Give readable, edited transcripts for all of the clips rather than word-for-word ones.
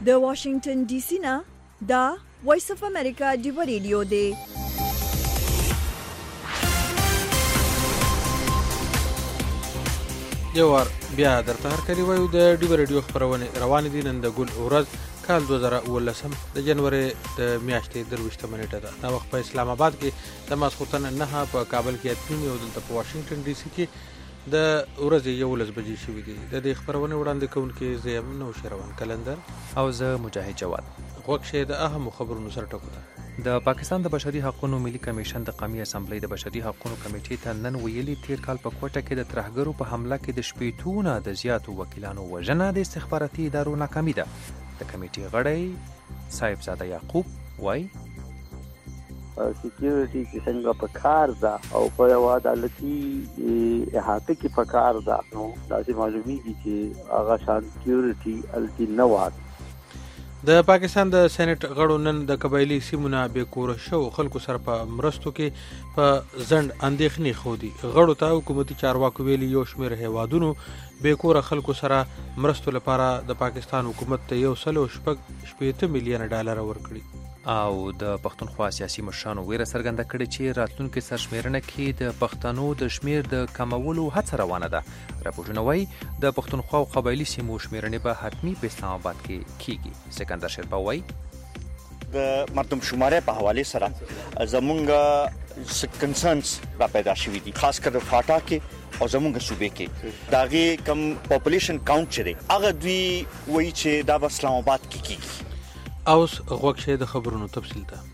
د واشنگټن ډي سي نه دا وایس اف امریکا دی ریډیو دی. یو وار بیا درته هرکلی وایو د ډیو ریډیو خپرونې روانې دي. نن د ګل ورځ کال 2019 د جنوري د میاشتې 23 نیټه ده. دا وخت په اسلام آباد کې د ماسخوتن 9 په کابل کې 3 او دلته په واشنگټن ډي سي کې د ورځې 11 بجې شوې دي. د دې خبرونه وړاندې کوونکې زیم نو شروان کلندر او زه مجاهد جواد. غوښه د اهم خبرونو سره ټکو ده. د پاکستان د بشري حقوقو ملي کمیشن د قومي اسمبلی د بشري حقوقو کمیټې ته نن ویلي تیر کال په کوټه کې د ترهګرو په حمله کې د شپېتونه د زیاتو وکیلانو وژنه د استخباراتي ادارو ناکامي ده. د کمیټې غړی صاحب زاده یعقوب وایي سکیورټي چې څنګه په کار ده او په یو عدالتي احاطه کې په کار ده، نو داسې معلومیږي چې هغه شان سکیورټي الټي نه وات. د پاکستان د سېنات غړو نن د قبایلی سیمونه به کور شو خلکو سره په مرستو کې په ځند اندېښنې خودي. غړو ته حکومتي چارواکو ویلي یو شمېر هیوادونو به کور خلکو سره مرستو لپاره د پاکستان حکومت ته 1.8 میلیون ډالر ورکړي. او د پښتونخوا سیاسي مشرانو ویره څرګنده کړې چې راتلونکي سرشمېرنه کې د پښتنو د شمېر د کمولو هڅه روانه ده. راپورټونه وایي د پښتونخوا او قبایلي سیمو شمېرنې به حتمي په اسلام آباد کې کیږي. سکندر شیرپا وایي د مردم شماره په حواله سره زمونږ کنسرنز را پیدا شوي دي، خاص کر فاټا کې او زمونږ صوبې کې داغي کم پاپولیشن کاونټ چره هغه دوی وایي چې دا په اسلام آباد کې کیږي. اوس غوښه د خبرونو تفصیل ده.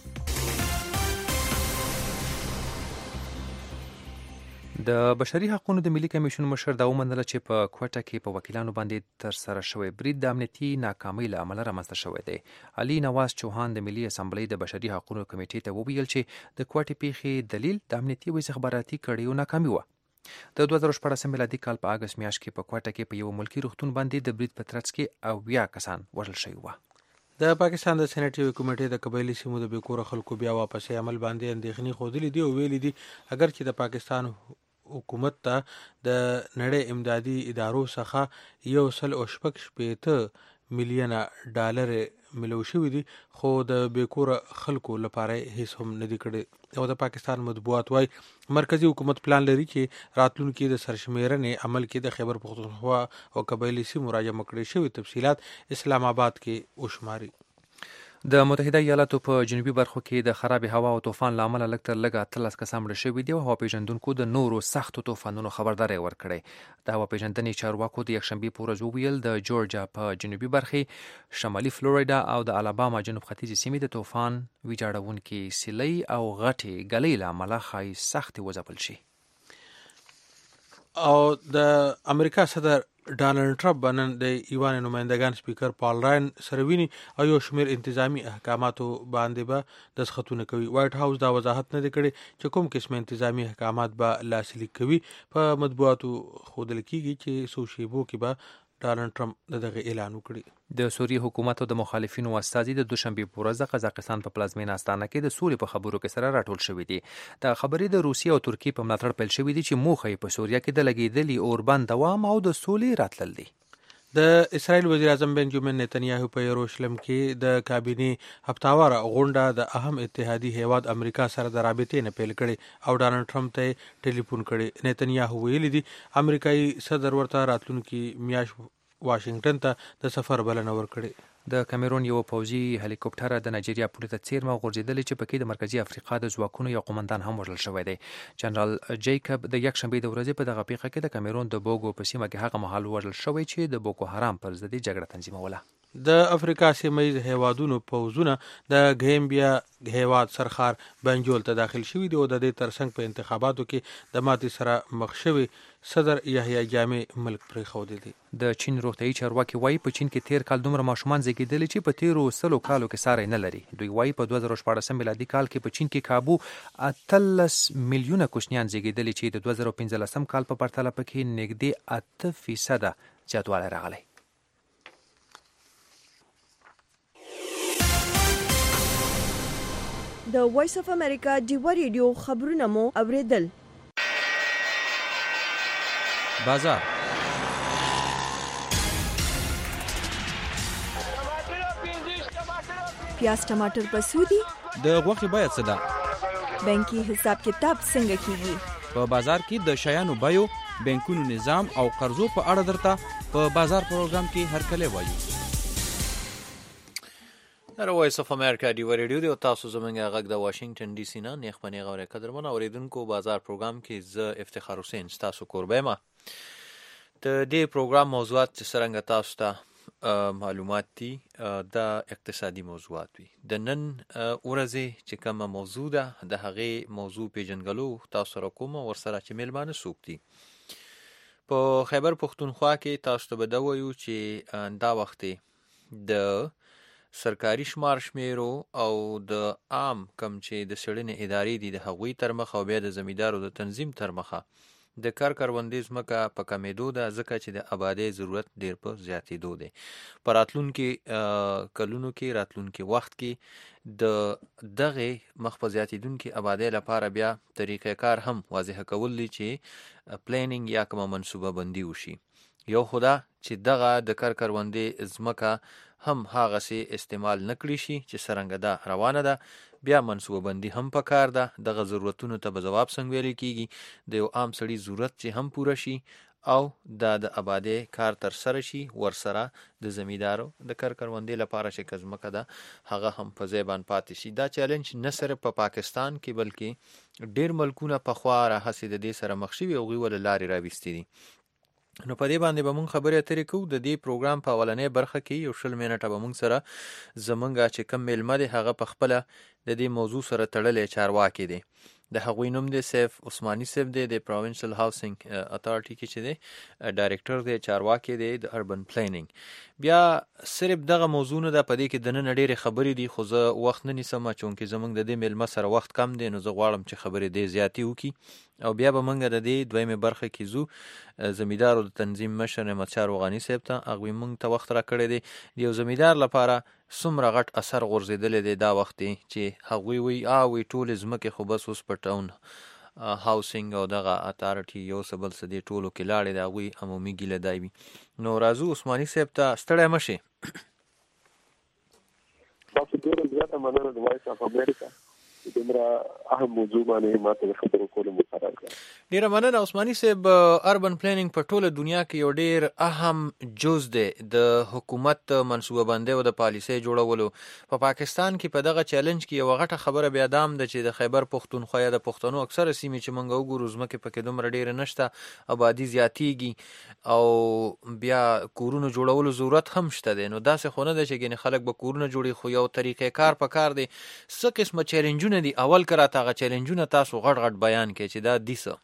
د بشري حقوقو د ملي کمیشن مشر دا ومنله چې په کوټه کې په وکیلانو باندې تر سره شوی برید د امنیتي ناکامۍ له امله رامنځته شوی دی. علي نواز چوهان د ملي اسمبلی د بشري حقوقو کمیټې ته وویل چې د کوټې پیښې دلیل د امنیتي او استخباراتي کړیو ناکامي و. د 2014 میلادي کال په اگست میاشت کې په کوټه کې په یو ملکی روغتون باندې د برید په ترڅ کې 9 کسان وژل شوي وو. د پاکستان د سېنات کمیټې د قبایلی سیمو د بیکوره خلکو بیا واپس عمل باندې اندېښنې خوده دي او ویلي دي اگر چې د پاکستان حکومت ته د نړۍ امدادي ادارو څخه 1.8 میلیون ډالر ملو شوي دي، خو د بیکوره خلکو لپاره هیڅ هم نه دي کړي. او د پاکستان مطبوعات وايي مرکزی حکومت پلان لري چې راتلونکي د سرشمېرنې عمل کې د خیبر پختونخوا او قبایلی سیمو راجمع کړي شوي تفصیلات اسلام آباد کې وشماري. د متحده ایالاتو په جنوبي برخو کې د خراب هوا او طوفان لامل لږ تر لږه 13 کسان مړه شوي دي او هوا پیژندونکو د نورو سختو طوفانونو خبرداری ورکړی. د هوا پیژندنې چارواکو د یکشنبه په ورځ وویل د جورجیا په جنوبي برخې، شمالي فلوریدا او د الاباما جنوب ختیځي سیمې د طوفان ویجاړونکي سیلۍ او غټې ګلۍ له امله ښایي سختې وځپل شي. او د امریکا صدر ډانلډ ټرمپ نن د ایوان نمائندگان سپیکر پال راین سره ویني او یو شمېر انتظامی احکاماتو باندې به دسخطونه کوي. وایټ هاوس دا وضاحت نه دی کړی چې کوم قسم انتظامی احکامات به لاسلیک کوي. په مطبوعاتو ښودل کیږي چې څو شیبو کې به ډانلډ ټرمپ دغه اعلان وکړي. د سوریې حکومت او د مخالفینو استازي د دوشنبه په ورځ د قزاقستان په پلازمینه استانه کې د سولې په خبرو کې سره راټول شوي دي. د خبرې د روسیې او ترکیې په ملاتړ پیل شوي دي چې موخه یې په سوریه کې د لګېدلي اوربند دوام او د سولې راتلل دي. د اسرائیل وزیر اعظم بنجامین نتنیاهو په یروشلم کې د کابینې هفتاواره غونډه د اهم اتحادي هیواد امریکا سره د رابطې نه پیل کړي او ډانلډ ټرمپ ته ټلیفون کړي. نتنیاهو ویلي دي امریکایي صدر ورته راتلونکي میاشت واشنگټن ته د سفر بلنه ورکړي. د کیمرون یو پوځي هلیکوپټر د نایجیریا پولې ته څیرمه غورځېدلې چې پکې د مرکزی افریقا د ځواکونو یو قومندان هم وژل شوی دی. جنرال جیکب د یکشنبه د ورځې په دغه پیښه کې د کیمرون د بوګو په سیمه کې هغه مهال وژل شوی چې د بوکو حرام پر ضد جګړه تنظیموله. د افریقا سیمه هیوادونو پوځونه د ګیمبیا هیواد سرخار بنجول ته داخل شوي دي او د دې ترڅنګ په انتخاباتو کې د ماتې سره مخ شوي صدر یحیی جامع ملک پرېښودی دی. د چین روغتیايي چارواکي وایي په چین کې تیر کال دومره ماشومان زیږېدلي چې په تیرو 100 کالو کې ساری نه لري. دوی وایي په 2014 میلادي کال کې په چین کې کابو 13 میلیونه کوچنیان زیږېدلي چې د 2015 کال په پرتله پکې نږدې 8% زیاتوالی راغلی. د وایس اف امریکا ډیو ریډیو خبرونه مو اوریدل. بازار پیاز ټماټر په سودی د غوښې بیه څه ده؟ بانکي حساب کتاب څنګه کیږي؟ په بازار کې د شیانو بیو، بانکونو نظام او قرضو په اړه درته په بازار پروګرام کې هرکلی وایو. وایس اف امریکا دی ریډیو دی او تاسو زمونږ غږ د واشنگټن ډي سي نه نیخ پنی غوړې قدرمن اوریدونکو بازار پروګرام کې ز افتخار حسین تاسو کوربه ما ته دې پروګرام موضوعات چې څنګه تاسو ته معلومات دي د اقتصادي موضوعات وي. د نن ورځې چې کومه موضوع ده د هغې موضوع پیژنګلو تاسو سره کوم ورسره چې میلمانه څوک دي. په خیبر پښتونخوا کې تاسو ته به دا وایو چې دا وخت د سرکاري شمار شمیرو او د عام کم چې د سړنې ادارې دي د هغوی تر مخه او بیا د زمیندارو د تنظیم تر مخه د کروندې ځمکه په کمیدو ده، ځکه چې د آبادۍ ضرورت ډیر په زیاتېدو دی. په راتلونکي کلونو کې راتلونکي وخت کې د دغه مخ په زیاتېدونکي آبادۍ لپاره بیا طریقې کار هم واضح کول دي چې پلانینګ یا کومه منصوبه بندي وشي. یو خدا چې دغه د کروندې ځمکه هم هغه سي استعمال نکړي شي چې څنګه دا روانه ده، بیا منصوبه بندي هم پکار ده. دغه ضرورتونو ته به جواب څنګه ویل کیږي، د یو عام سړي ضرورت چې هم پوره شي او د آبادی کار تر سره شي، ورسره د زمیندارو د کروندې لپاره چې کزمکه ده هغه هم په ځای باندې پاتې شي. دا چیلنج نه صرف په پاکستان کې بلکې ډیر ملکونه په خوا راهسي د دې سره مخ شوي او غوړ لارې راوستي دي. نو په دې باندې به مونږ خبرې اترې کوو. د دې پروګرام په اولنې برخه کې یو 20 منټه به مونږ سره زمونږ چې کم میلمه دی هغه په خپل د دې موضوع سره تړلې چارواکي دي. د هغوی نوم دی سیف عثماني صاحب دی، د پروینشل هاوسینګ اتھارټي کې چې دی ډایریکټر دی، چارواکي دی د اربن پلانینګ. بیا صرف دغه موضوع نه ده، په دې کې د نن ډېرې خبرې دي خو زه وخت نه نیسم چونکې زمونږ د دې میلمه سره وخت کم دی، نو زه غواړم چې خبرې دې زیاتې وکړي او بیا به مونږ د دې دویمې برخه کې ځو زمیندارو د تنظیم مشر احمد شاه روغاني صاحب ته. هغوی مونږ ته وخت راکړی دی د یو زمیندار لپاره څومره غټ اثر غورځېدلی دی دا وخت دی چې هغوی وایي ټولې ځمکې خو بس اوس په ټاون هاوسینګ او دغه اتھارټي یو څه بل څه دې ټولو کې لاړې د هغوی عمومي ګیله دی وي. نو راځو عثماني صاحب ته ستړی مه شئ. تاسو ډېره زیاته مننه د وایس اف امریکا دمره اهم موضوع باندې ماته خبرو کولو مقرر کړ. ډیره مننه عثماني صاحب. اربن پلانینګ په ټوله دنیا کې یو ډیر اهم جز دی د حکومت منصوبه بندي او د پالیسۍ جوړولو. په پاکستان کې په دغه چیلنج کې یو غټه خبره بیا دام ده چې د خیبر پښتونخوا یا د پښتنو اکثره سیمې چې موږ وګورو ځمکې پکې دومره ډیره نشته، آبادي زیاتیږي او بیا کورونو جوړولو ضرورت هم شته دی. نو داسې خو نه ده چې ګینې خلک به کورونه جوړي، خو یو طریقې کار پکار دی. څه قسمه چیلنجونه دي؟ اول که راته هغه چیلنجونه تاسو غټ غټ بیان کړئ چې دا دي څه.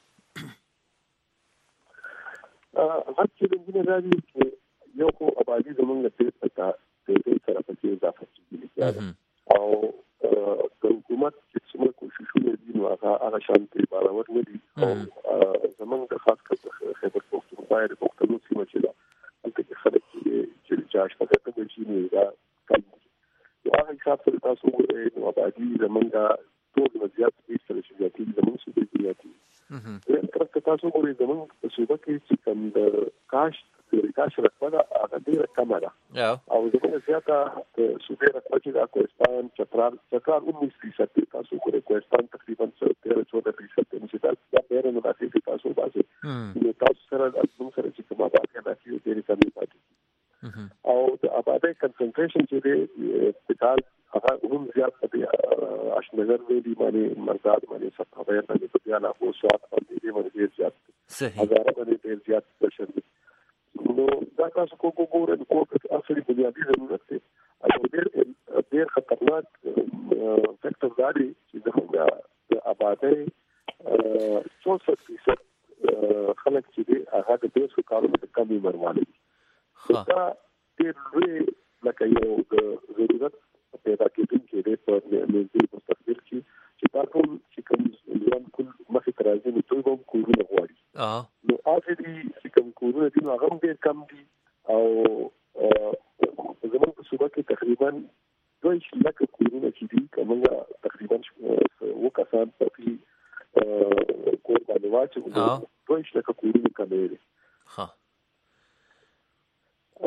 غټ چیلنجونه دا دي چې یو خو آبادي زموږ له تېز سره پکې اضافه کېږي او د حکومت چې څومره کوششونه دي نو هغه شانتې برابر نه دي. او زموږ د خاص کر خیبر پښتونخوا د پښتنو سیمه چې ده هلته کې خلک چې اشتغال کوي چې نو دا کم دي. هغه حساب سره تاسو وګورئ نو آبادي زموږ ټول وضعیت په سره چې زیاتېږي زموږ صوبې کې زیاتېږي. طرف ته تاسو وګورئ زموږ په صوبه کې چې کوم د کاشت رقبه ده هغه ډېره کمه ده او زموږ زیاته صوبې رقبه چې ده کوهستان، چترال 19% دی. تاسو وګورئ کوهستان تقریبا 13-14% دی چې دا ډېره مناسب دی. تاسو باسي نو تاسو سره زموږ سره چې کومه آبادي ده چې ډېرې کمې پاتې او د آبادۍ کنسنټریشن چې دی اقتدار هغه هم زیات دی. اشنغر ویلي باندې مرزاد باندې صفویر باندې په دیاله او سواد باندې ډېر زیات هزاره باندې ډېر زیات بشر دي. نو دا تاسو وګورئ کو اصلي بنیادی ضرورت دی او ډېر خطرناک فیکټر دی چې د آبادۍ 64% خلک چې دی هغه د 200 کالونو د کمې عمر والي دي. دا ډېر لوی لکه یو د ضرورت پیدا کېدونکی دی په نږدې مستقبل کې چې دا ټول چې کوم ځوان کول مخې ته راځي نو دوی هم کورونه غواړي. نو هغه دي چې کوم کورونه دي نو هغه هم ډېر کم دي او زموږ په صوبه کې تقریبا 2 لک کورونه چې دي کومه تقریبا 2 کسان په کور باندې واچو 2 لک کورونه کمې دي.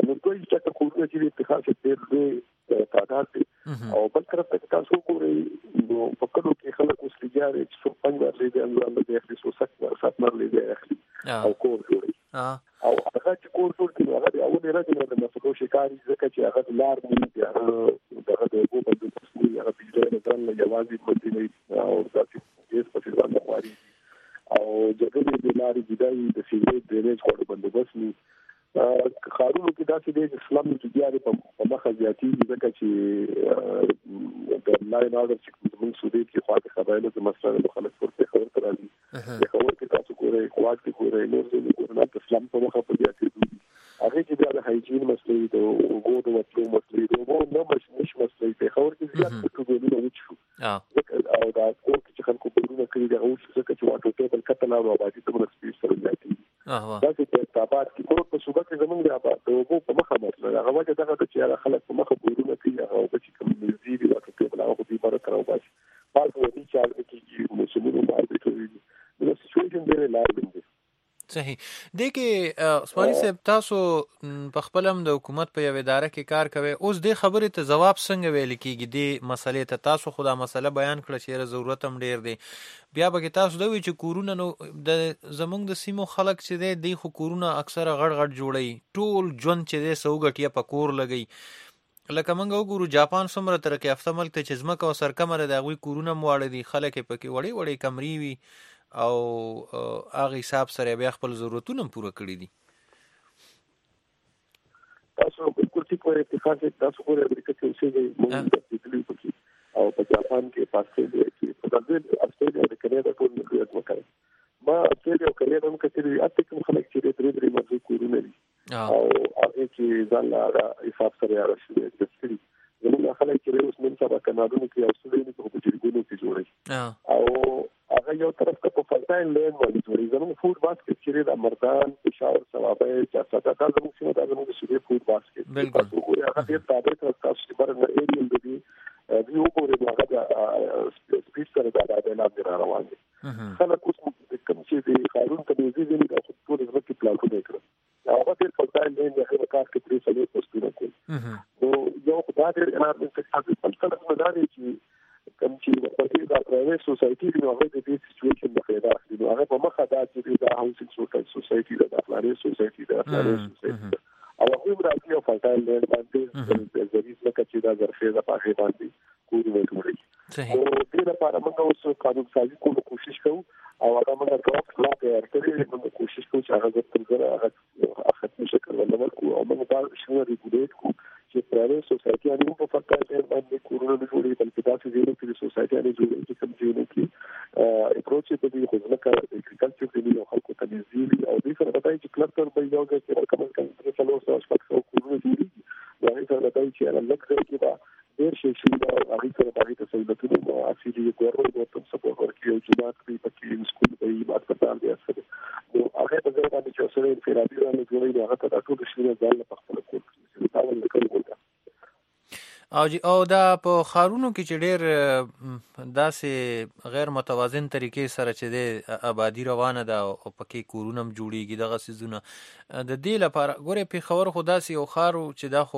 نو دوی چې کورونه چې اتخاذ ډېر لوی تعداد دي او بل طرف ته تاسو ګورئ نو په کلو کې خلک اوس لګیاري چې څو پنځه لري الله دې اخلي څو سات مر لري اخلي او کور جوړي او هغه چې کور جوړ کړي هغه د اول راځي د مسلو شکاري ځکه چې هغه لار نه دي هغه د وګړو په تسلیم هغه بجلی نه ځان یوازې مدینه او تاسو یې په ځان غواړي او جګړې د لارې جدای د سیوریج ډرینیج کوډ بندوبست ني خارونو کې داسې د اسلام د جاري په مخه ځاتي ځکه چې د لاین اورډر چې موږ سودې کې خواته خبرونه د مسله خلک ورته خبر ترالي د خبر کې تاسو ګورئ خواته کې ګورئ نور څه ګورئ د اسلام په مخه په ځاتي دي هغه چې د هایجین مسلې د وګړو د وټلو مسلې د وګړو نه مش مسلې په خبر کې زیات څه ګورئ وچو او دا کوم چې خلکو په ورونه کې د اوس څه چې واټو ته بل کتل او آبادی ته مرسته سره ځاتي دا چې په آباد کې کوم په صوبه کې زمونږ د آباد د وګړو په مخه مسله هغه وجه دغه چې خلک په مخه ورونه کوي او چې کوم دې دی واټو ته بل هغه دې بار تر او باسي پاتې ودی چې کې مسلمانانو باندې کوي نو سچويشن ډېر لاړ دی صحیح دی کې عثماني صاحب تاسو په خپلم د حکومت په یو اداره کې کار کوي اوس د خبرې ته جواب څنګه ویل کیږي د مسلې ته تاسو خدا مسله بیان کړ چې ضرورت هم ډیر دی بیا به تاسو دوی چې کورونه نو د زمونږ د سیمو خلک چې دی خو کورونه اکثره غړ جوړي ټول ژوند چې دی سوګټیا په کور لګي لکه موږ وګورو جاپان څومره ترقی یافته ملک ته چې ځمکه او سرکمره د هغوی کورونه مواړه دي خلک پکې وړي وړي کمرې وي او هغه حساب سره بیا خپل ضرورتونه پوره کړی دي تاسو بالکل ټیک وایي اتفاق تاسو خو امریکا کې اوسېږئ موږ د دې په او په جاپان کې پاسته کې په دغه استرالیا او کاناډا ټول مخکې وکړي ما استرالیا او کاناډا هم کتلې اته کوم خلک چې درې مرزي کورونه دي او هغه چې ځان لا حساب سره راشي د سړي زموږ خلک چې اوس نن سبا کاناډا کې او استرالیا کې په جریګونو کې جوړي او هغه یو طرف ته په فرټاین لین باندې جوړي زموږ فود باسکټ چې د مردان پېښور ثوابه چې تاسو ته زموږ سیمه د زموږ سیمه فود باسکټ بالکل هغه ډېر تابع تاسو چې برنه ایریل دی دی وګورئ هغه د سپیډ سره د اعلان روان دي خلک اوس کوم چې د قانون ته د دې د ټول ځمکې پلانونه کړو هغه د فرټاین لین د هغه کار کې پرې سلو پوسټونه کوي نو یو خدای دې انارمنت څخه په خپل مداري چې کوم چې په دې د پرایویټ سوسایټي د هغه د دې سچويشن د خیرا اخلي نو هغه په مخه دا چې د هاوسینګ سوسایټي د پرایویټ سوسایټي او هغه راځي او فرټاین لین باندې د ځریز لکه چې دا ظرفي د پاهي باندې کورونه جوړي او دې لپاره موږ اوس قانون سازي کوو کوشش کوو او هغه موږ ډرافټ لا تیار کړی موږ کوشش کوو چې هغه تر ځره هغه ختم شي کولای نو او موږ دا شنو ریګولیټ کوو چې پرایویټ سوسایټي باندې په فرټاین لین باندې کورونه جوړي بلکې تاسو دې نو چې سوسایټي باندې جوړي چې کوم ځای کې اپروچ په دې خدمت کار اګریکلچر دی او خلکو ته دې او دې سره راځي چې کلستر به یو ځای کې کوم څه څلور څو شپږ کورونه جوړي دا هیڅ نه راځي چې لکه کې دا ډېر شي چې دا هغه سره باندې تسلیماتونه او اصلي ګورو د تم سپورټ ورکړي او جماعت په پکې سکول په یاد پاتال دي اصل نو هغه په ځای باندې چې سره انفرادي باندې جوړي هغه ته ټول شي ځان په خپل کور کې تاول وکړي او دا په خارونو کې چې ډېر داسې غیر متوازن طریقې سره چې د آبادی روانه ده او پکې کورونه هم جوړیږي دغه سیزونه د دې لپاره ګوره پېښور خو داسې یو ښار چې دا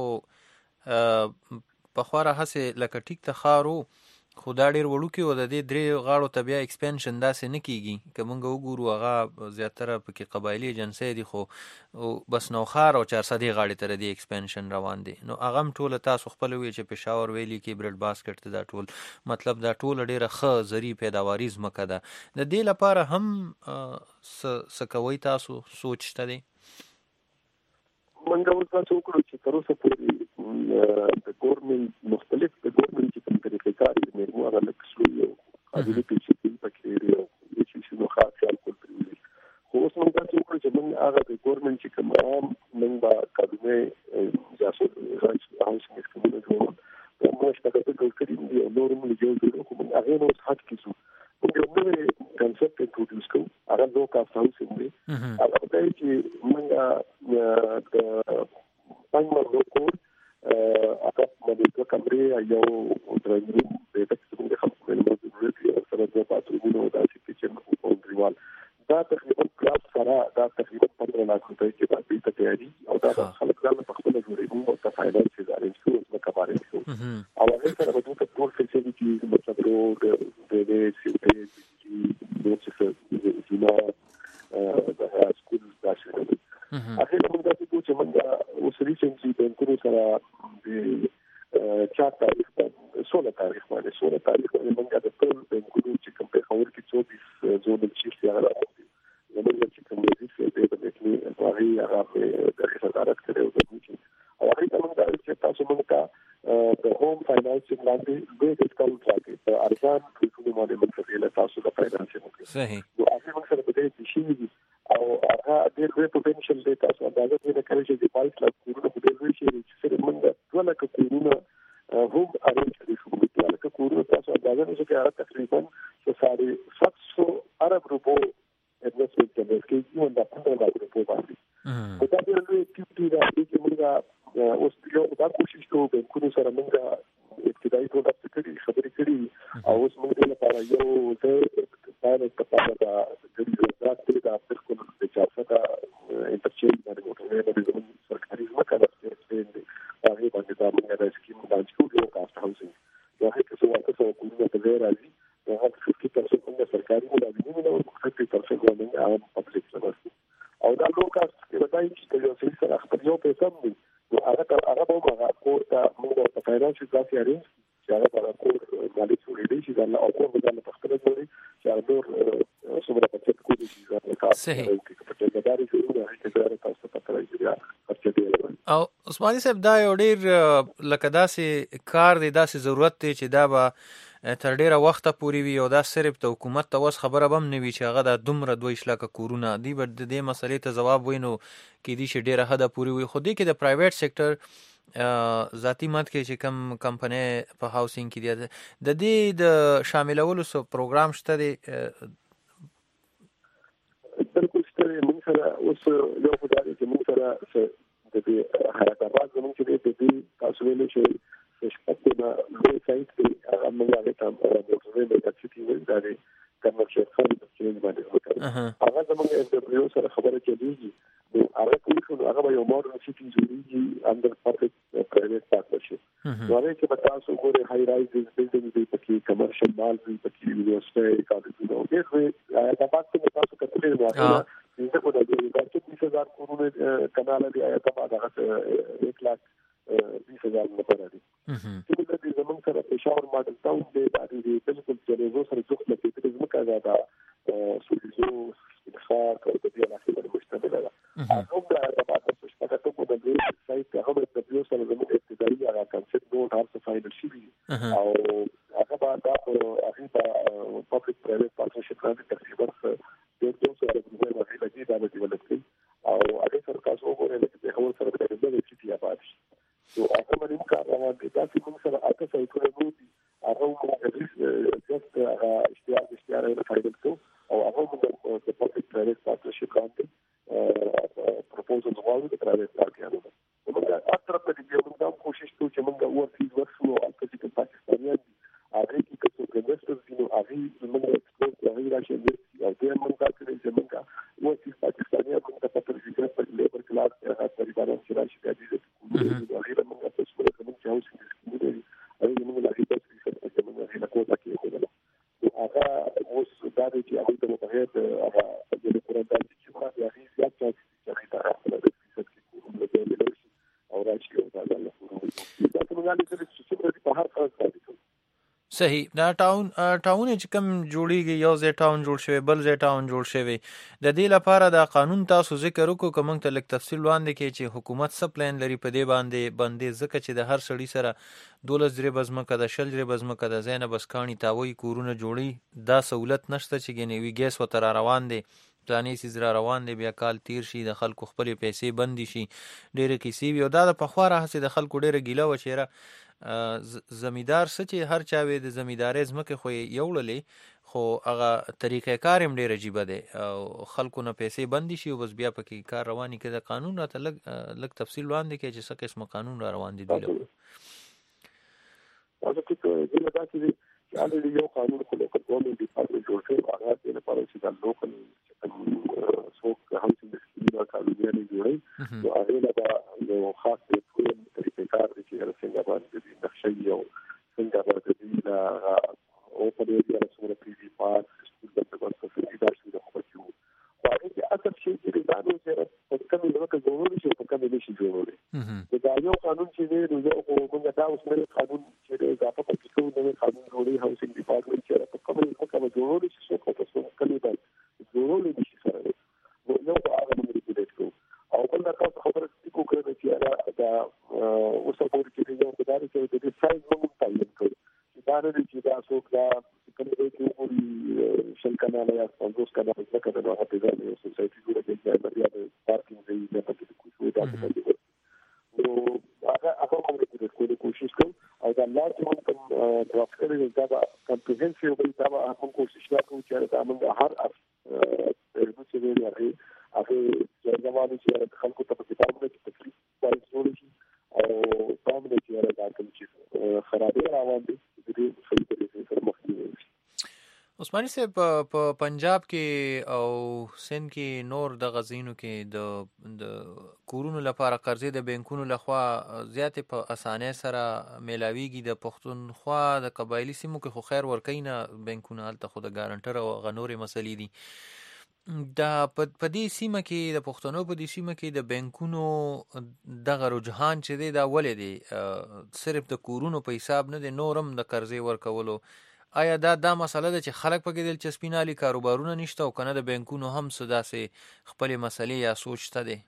خو پخواره هسې لکه ټیک ته ښار خو دا ډېر وړوکی و د دې درې غاړو ته بیا ایکسپینشن داسې نه کېږي که موږ وګورو هغه زیاتره پکې قبایلي ایجنسۍ دي خو بس نوښار او 400 غاړې ته د ایکسپینشن روان دي نو هغه هم ټوله تاسو خپله وایي چې پېښور ویلي کې بریډ باسکټ ته دا ټول مطلب دا ټوله ډېره ښه زرعي پیداواري ځمکه ده د دې لپاره هم څه کوئ تاسو سوچ شته دی منګه اوس تاسو وکړو چې تر اوسه پورې د ګورنمنت مختلف د ګورنمنت چې کوم طریقې کار یې مو هغه لکه شو یو قابلیت چې پکې لري چې شنو خاصه کول پرې خو اوس موږ تاسو وکړو چې موږ هغه د ګورنمنت چې کوم عام موږ با کډمه جاسو راځي هاوسینګ کومه جوړه موږ شپږ ټول کړی دی نور موږ جوړ کوو هغه نو حق کیسو موږ یو نوې کنسپټ انټروډیوس کوو هغه نو کاست هاوسینګ دی هغه د چې موږ د پنځه کور هغه باندې کمرې یو درنګ د تکسو د خپل موضوع سره د پاتوګونو د کچن او دیوال دا تقریبا کلاس سره دا تقریبا 15 لاکھ روپے کې باندې تیاری او دا خلک ځان په خپل جوړېږي او د فاینانس ادارې څو کبارې شو او هغه سره به ټول فیسیلیټیز مطلب روډ د سیټې د جنا د سکول داسې هغه موږ د دې چې موږ اوس ریسنټلی بانکونو سره د چا تاریخ باندې موږ د ټول بانکونو چې کوم په خبر کې 24 زون چې سیاره راځي موږ چې کوم دې څه دې په دې هغه د صدارت کړو او هغه موږ چې تاسو موږ ته د هوم فاینانسینګ باندې د ډیسکاونټ راکړي په ارزان ټولو باندې موږ له تاسو د فاینانسینګ صحیح نو هغه موږ سره په دې شي او هغه ډېر پوتنشل دی تاسو اندازه نه کوي چې د 5 لک کورونه په دې وی شي چې موږ 2 لک کورونه هم ارینج کړی شو د 2 لک کورونه تاسو اندازه نه کوي هغه تقریبا 700 ارب روپو انویسټمنټ کوي چې یو د 15 لک روپو باندې په دا ډېر لوی کیپټي دا چې موږ اوس یو دا کوشش کوو بانکونو سره موږ ابتدایي ټوټه خبرې کړې او اوس موږ لپاره یو د پایلټ لپاره د ګډي وزارت د بالکل د چارڅه انټرچینج باندې موټرې د سرکاري ځمکه د هغه باندې دا موږ د سکیم لانچ کوو یو کاست هاوسینګ دا هیڅ څه واکه څه کومه ته راځي دا هغه 50% موږ سرکاري ملازمینو او 50% باندې عام پبلک سرویس او دا لو کاست کې راځي چې یو څه سره خپل یو پیسې نو هغه به موږ ته موږ ته فاینانشل ځای اړین چې هغه په کور مالي سوري شي دا او کوم بدل په خپل ځای چې هغه دور څومره پچت کوي چې دا صحیح او عثماني صاحب دا یو ډیر لکه داسې کار دی داسې ضرورت دی چې دا به تر ډیره وخته پورې وي او دا صرف د حکومت ته وس خبره بم نه وي چې هغه د دومره 2 لک کورونه دی به د دې مسلې ته جواب وینو کې دي چې ډیره حد پورې وي خو دې کې د پرایویټ سېکټر ذاتی مت کې چې کم کمپنۍ په هاوسینګ کې دي د دې د شاملولو سو پروګرام شته دی بالکل شته موږ سره اوس یو خدای چې موږ سره د دې حرکت زموږ چې د دې تاسو ویلو چې شپږ د سایت کې موږ هغه ته موټرې د تکسي ویل دا دی کمرشل خالد چې باندې وکړه هغه زموږ د دبليو سره خبره چلیږي نو هغه کوم هغه یو ماډل چې جوړیږي اندر پبلک پرایویټ پارتنرشپ نو هغه چې تاسو ګورئ هاي رایز بلډینګ دی پکې کمرشل مال دی پکې یونیورسيټي کالجونه او دغه دا پاتې تاسو کتلې نو هغه څنګه په دغه کې 20000 کورونه کانال دی آیا دا 1,20,000 لپاره دي چې د دې زمونږ سره پېښور ماډل ټاون دی دا دی بالکل چې له سره څوک نه کېږي چې موږ دا سوليزو ښار او د دې علاقې باندې مشتمل ده هغه دا تاسو شپږ ته په دې سایت هغه د دبليو سره زموږ ابتدایي هغه کنسپټ نوټ هر څه فاینل شي او هغه دا هغه پبلک پرایویټ پارتنرشپ باندې تقریبا د 200 لګي دا د ډیولپ کړي او هغه سره تاسو وګورئ چې هغه سره د دې چې آباد شي نو هغه باندې کار روان دي دا چې موږ سره اته سایتونه نو دي هغه موږ جست اشتیار نه فایده کوو او هغه موږ د پبلک پرایویټ پارتنرشپ باندې پروپوزل غواړو د پرایویټ پارټیانو موږ اکثر په دې موږ دا کوشش کوو چې موږ ورته ورسو او چې پاکستانیان دي هغه کې چې انویسټرز دي نو هغه موږ ایکسپورت هغه راشي او دې موږ کړی چې موږ ورته پاکستانیان موږ ته په فکر په لیبر کلاس هغه طریقانو چې راشي د دې هغه موږ تاسو ته کوم چې اوس دې هغه موږ لا هیڅ څه موږ نه کوو چې هغه اوس دا دې چې هغه ته په هغه د قرآن د چې ما هغه زیات چې هغه ته او راشي او دا الله دا څنګه چې په هر څه صحیح دا ټاون چې کوم جوړیږي یو ځای ټاون جوړ شوی بل ځای ټاون جوړ شوی د دې لپاره دا قانون تاسو ذکر وکړو کوم ته لیک تفصیل وړاندې کې چې حکومت څه پلان لري په دې باندې ځکه چې د هر سړي سره 12 درې بزمکه د شل درې بزمکه د زینب بسکانی تاوي کورونه جوړي دا سہولت نشته چې ګنې وی ګیس وتر روان دي پلانې سیزرا روان دي بیا کال تیر شي د خلکو خپل پیسې بندي شي ډېر کیسې وي او دا د پخواره هڅه د خلکو ډېر ګیله و چیرې زمیدار سچې هر چا وي د زمیدارې زمکه خو یوړلې خو هغه طریقې کار هم ډېر عجیب دی او خلکو نه پیسې بندي شي او بس بیا پکې کار رواني کې د قانون راته لګ تفصیل وړاندې کې چې څه قسم قانون را روان دي تاسو کې د دې چې چې یو قانون خو لوکل ګورنمنت ډپارټمنټ جوړ کړی هغه د لپاره چې د لوکل څوک هم چې د قانوني جوړي نو هغه له یو خاص طریقې کار چې څنګه باندې نقشې یو څنګه باندې دا او په دې کې رسول پی وی پاس سکول د څه څه د شي د خپلو واغې چې اصل شي چې دا نو چې په کومه لوکل ګورنمنت چې په کومه نشي جوړولې دا یو قانون چې دی نو یو موږ دا اوس مې قانون چې د اضافه په څو نوې قانون جوړي هاوسنګ ډپارټمنټ چې په کومه جوړولې شي څه په څه کلی باندې جوړولې شي سره نو یو هغه موږ دې کوو او بل دا خبره چې کوم چې دا اوس په دې کې یو خدای چې د سایز موږ تعین کړو دا نه چې دا څوک دا کوم کې وګوري شل کانال یا 50 کانال څخه دا هغه په ځای یو سوسایټي جوړه کړي چې د پارکینګ دی د پکې کوڅو دا څه نو هغه موږ دې کوو کوشش کوو او دا لا چې موږ ډراپ کړی دا کمپریهنسیو به دا موږ کوشش کوو چې دا موږ هر چې ویل هغه ځوانانو چې خلکو ته په کتابونو کې تکلیف ورسول شي او تاسو چې دا کوم چې خرابې روان دي دې صحیح طریقې سره مخنیوي عثماني صاحب په پنجاب کې او سند کې نور د غزینو کې د کورونو لپاره قرضې د بانکونو لخوا زیاتې په اسانۍ سره میلاویږي د پښتونخوا د قبایلی سیمو کې خو خیر ورکوي نه بانکونه هلته خو د ګارنټر او هغه نورې مسلې دي دا په دې سیمه کې د پښتنو په دې سیمه کې د بانکونو دغه رجحان چې دی دا ولې دی صرف د کورونو په حساب نه دی نورم د قرضې ورکولو آیا دا مسله ده چې خلک پکې دلچسپي کاروبارونه نشته او کنه د بانکونو هم څه داسې خپل مسلې یا سوچ شته دی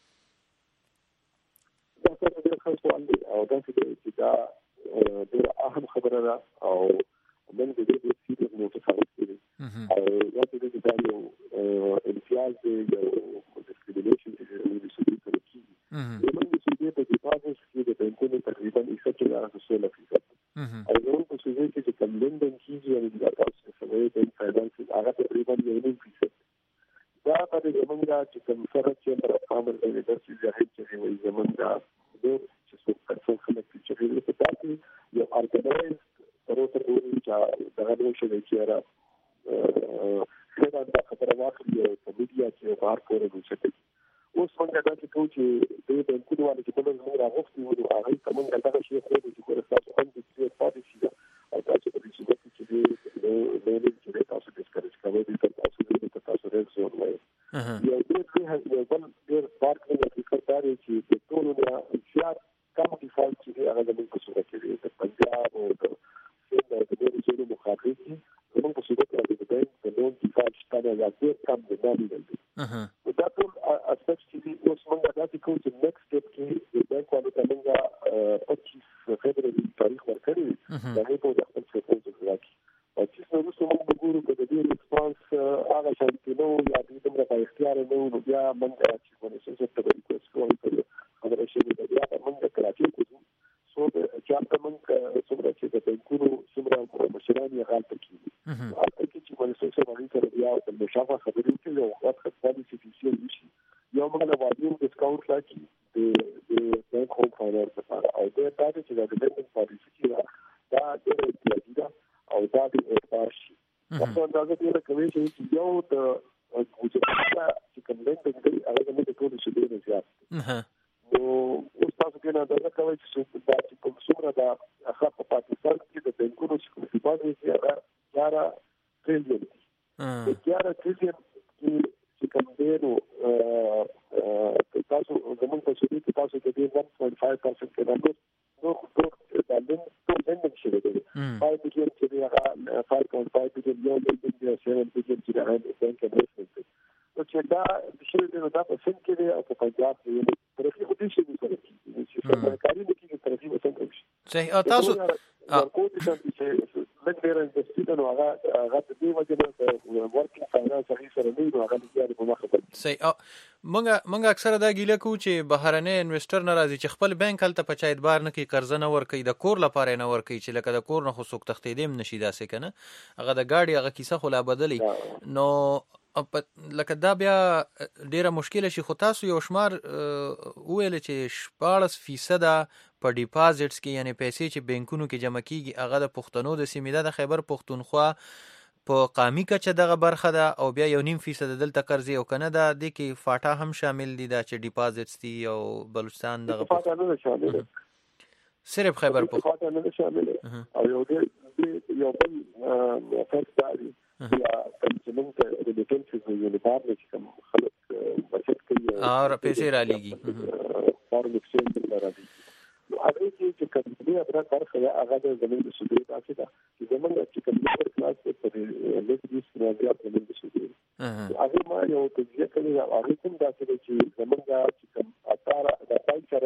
او دا چې دا ډېر اهم خبره ده او موږ د دې سیریز متفاوت دي او دا چې دا یو امتیاز دی یو ډسکریمینیشن چې موږ سوي کوي موږ سوي په دې پاتې چې د بانکونو تقریبا 1.16% او زموږ په سوي کې چې کملندن کیږي او د تاسو سره د فاینانس هغه تقریبا 1.5% دا په زمونږ چې کوم سره چې پر عامل د داسې ځای چې وي زمونږ د چې څو خلک چې په تاسو یو ارګنایز تروته چې دا غوښه شوی چې را څنګه دا خبره واخلي په میډیا کې بهر کول وشي اوس څنګه دا چې کوم چې د بانکونو والي چې په موږ راغوښتي وو هغه څنګه دا شي خو د کورستاسو هم د سیاست پاتې شي او تاسو په دې چې د تاسو د سکرچ کوي د تاسو د زون وای یو ډېر پارک نه فکر چې د ټولو نه زیات کم ډیفالټ چې هغه د موږ په صورت کې د پنجاب او د سند د ډېر څه مخاطب دي موږ په صورت کې د نون ډیفالټ ستاره یا ډېر کم د نامي دي دا ټول اساس چې اوس موږ دا چې کوم چې نیکسټ سټپ کې د بانک والو ته موږ 25 فبراير تاریخ ورکړی دا نه په خپل څه راځي او چې نو څه موږ وګورو چې د ریسپانس هغه شانتي نو یا د دې په اختیار نو بیا موږ چې کوم څه څه ته کوو خبره شي د بیا موږ کراچي کوو سو چې تاسو موږ څومره چې د بانکونو څومره مشران یې حالت کوي حالت کې چې موږ څه باندې سره بیا د مشافه خبرې کوي او وخت خپل سیټیشن وشي یو موږ واجب ډیسکاونټ راکړي د بانک هوم فاینانس لپاره او دا چې د بانک پالیسي کې دا د پیاده او دا د احتیاط تاسو اندازه دې کوي چې یو د ګوزاره چې کوم لند دی هغه د ټول شي ډیر زیات نو اوس تاسو کې نه دا کوي چې دا چې کوم څومره دا هغه په پاکستان کې د بانکونو چې په باندې چې هغه 11 ټریلیون دی 11 ټریلیون چې کوم دی نو تاسو زموږ په شری کې تاسو د دې 1.5% کې نو دا لند شي دی 5 بلین چې هغه 5.5 بلین یو بلین 7 بلین چې هغه بانک انویسټمنت چې دا د شری دی نو دا په سند کې دی او په پنجاب کې ترخی خو دې شي چې سرکاري نکي ترخی وسنګ شي صحیح تاسو کوم چې لږ ډیر انویسټمنت نو هغه د دې وجه نه ورکینګ فاینانس هغه سره نه هغه د په مخه کوي صحیح مونږ اکثره دا ګیله کوو چې بهرنی انویسټر ناراضي چې خپل بانک هلته په چا اعتبار نه کوي قرض نه ورکوي د کور لپاره نه ورکوي چې لکه د کور نه خو څوک تختیدیم نشي داسې کنه هغه د گاډي هغه کیسه خو لا بدلی نو لکه دا بیا ډیره مشکله شي خو تاسو یو شمار ویل چې 14% په ډیپازټس کې یعنی پیسې چې بانکونو کې جمع کیږي هغه د پښتنو د سیمې د خیبر پښتونخوا په قامي کچه دغه برخه ده او بیا 1.5% دلته قرضې او کنه ده د کې فاټا هم شامل دي دا چې ډیپازټس دي او بلوچستان دغه فاټا نه شامل صرف خیبر پښتونخوا نه شامل او یو بل فرق دی یا چې موږ ته د ډیټیلز یو لپاره چې کوم خلک بچت کوي او پیسې را لګي فارم ایکسچینج لپاره دي نو هغه چې کمپنی ابرا برخه هغه د زمين د سودې تاسو ته چې زمونږ چې کمپیوټر کلاس په لیکدیس راځي په زمين د سودې هغه ما یو تجربه کړې او هغه کوم داسې چې زمونږ چې کوم اتاره د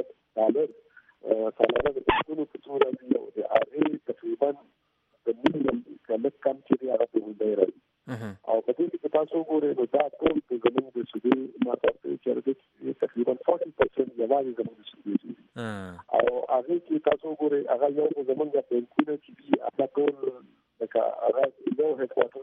$5 سالانه د ټولو په څیر دی او د هغه تقریبا د مليون کم چې هغه په ودی راځي او په دې کې تاسو ګورئ نو دا ټول د زمين د سودې ما تاسو چې تقریبا 40% یوازې زمين د سودې او هغه چې تاسو ګورئ هغه یو زمونږ په بانکونو کې دی هغه ټول لکه هغه یو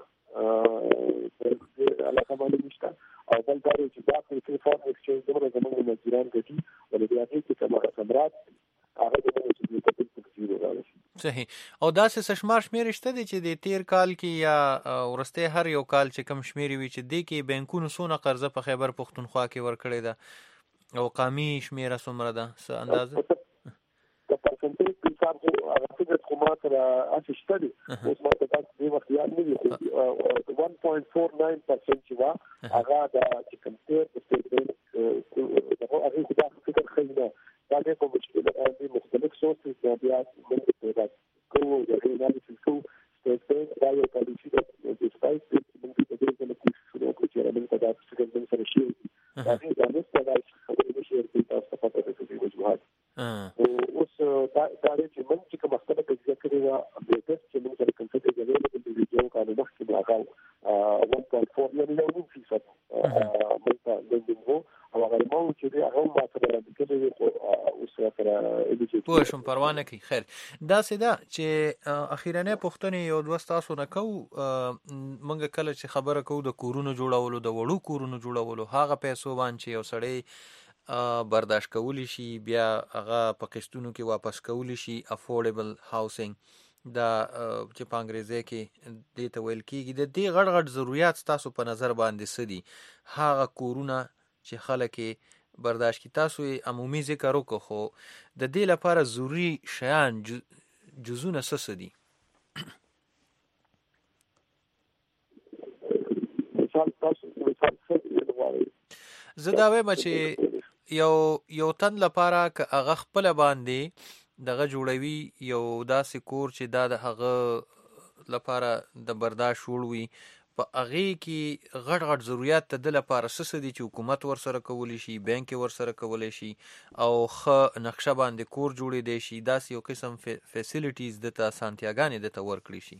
هډ کوارټر علاقه باندې نشته او بل دا چې دا په فارم ایکسچینج دغه زمونږ مزدوران کوي ولې بیا دې چې کومه خبرات هغه د دې په تفصیل راځي صحیح او دا څه شمار شمیر شته دي چې د تیر کال کې یا ورسته هر یو کال چې کم شمیري وي چې د کې بانکونو سونه قرضه په خیبر پښتونخوا کې ورکړي ده او قامي شمیره څومره ده څه اندازه د پرسنټیج په حساب هغه د کومات را اسشتري اوس ما ته تاسو د وخت یاد نه دي 1.49% چې وا هغه د چې کمپیر په سټیټ دغه هغه خدا فکر خینه دا د کوم مشکل د مختلف سورسز د بیا موږ ته کوو د انالیسیس کوو سټیټ دا یو پالیسي د سپایس چې موږ ته د دې په شروع کې چې موږ ته د څنګه سره شي دا د نسبت د خبرې شي د تاسو په پاتې کې وجوهات اوس دا چې موږ چې کوم مختلف تجزیه کړې و د دې چې موږ سره کنسلټ کوي د ویډیو کارو مخکې راغل 1.4 یعنی یو نیم فیصد موږ ته د دې او هغه مو چې هغه ما سره د کېږي او سره پوه شم پروا نه کوي خیر دا سدا چې اخیرانه پښتنې یو دوست تاسو نه کو منګه کله چې خبره کو د کورونو جوړولو د وړو کورونو جوړولو هغه پیسو باندې یو سړی برداشت کولی شي بیا هغه په قسطونو کې واپس کولی شي افورډیبل هاوسینګ دا چې په انګریزي کې دې ته ویل کېږي د دې غړ غړ ضرورت تاسو په نظر باندې سدي هغه کورونه چې خلک برداشت کی تاسو عمومي ذکر وکړو خو د دې لپاره ضروری شیان جزونه څه دي زه دا وایم چې یو تن لپاره که هغه خپل باندې دغه جوړوي یو داسې کور چې دا د هغه لپاره د برداشت وړوي په هغه کې غټ غټ ضرورت ته د لپاره څه دي چې حکومت ورسره کولی شي بانک ورسره کولی شي او خ نقشه باندې کور جوړې دی شي داسې یو قسم فیسیلیټیز د تا سانتیاګانې د تا ورکړي شي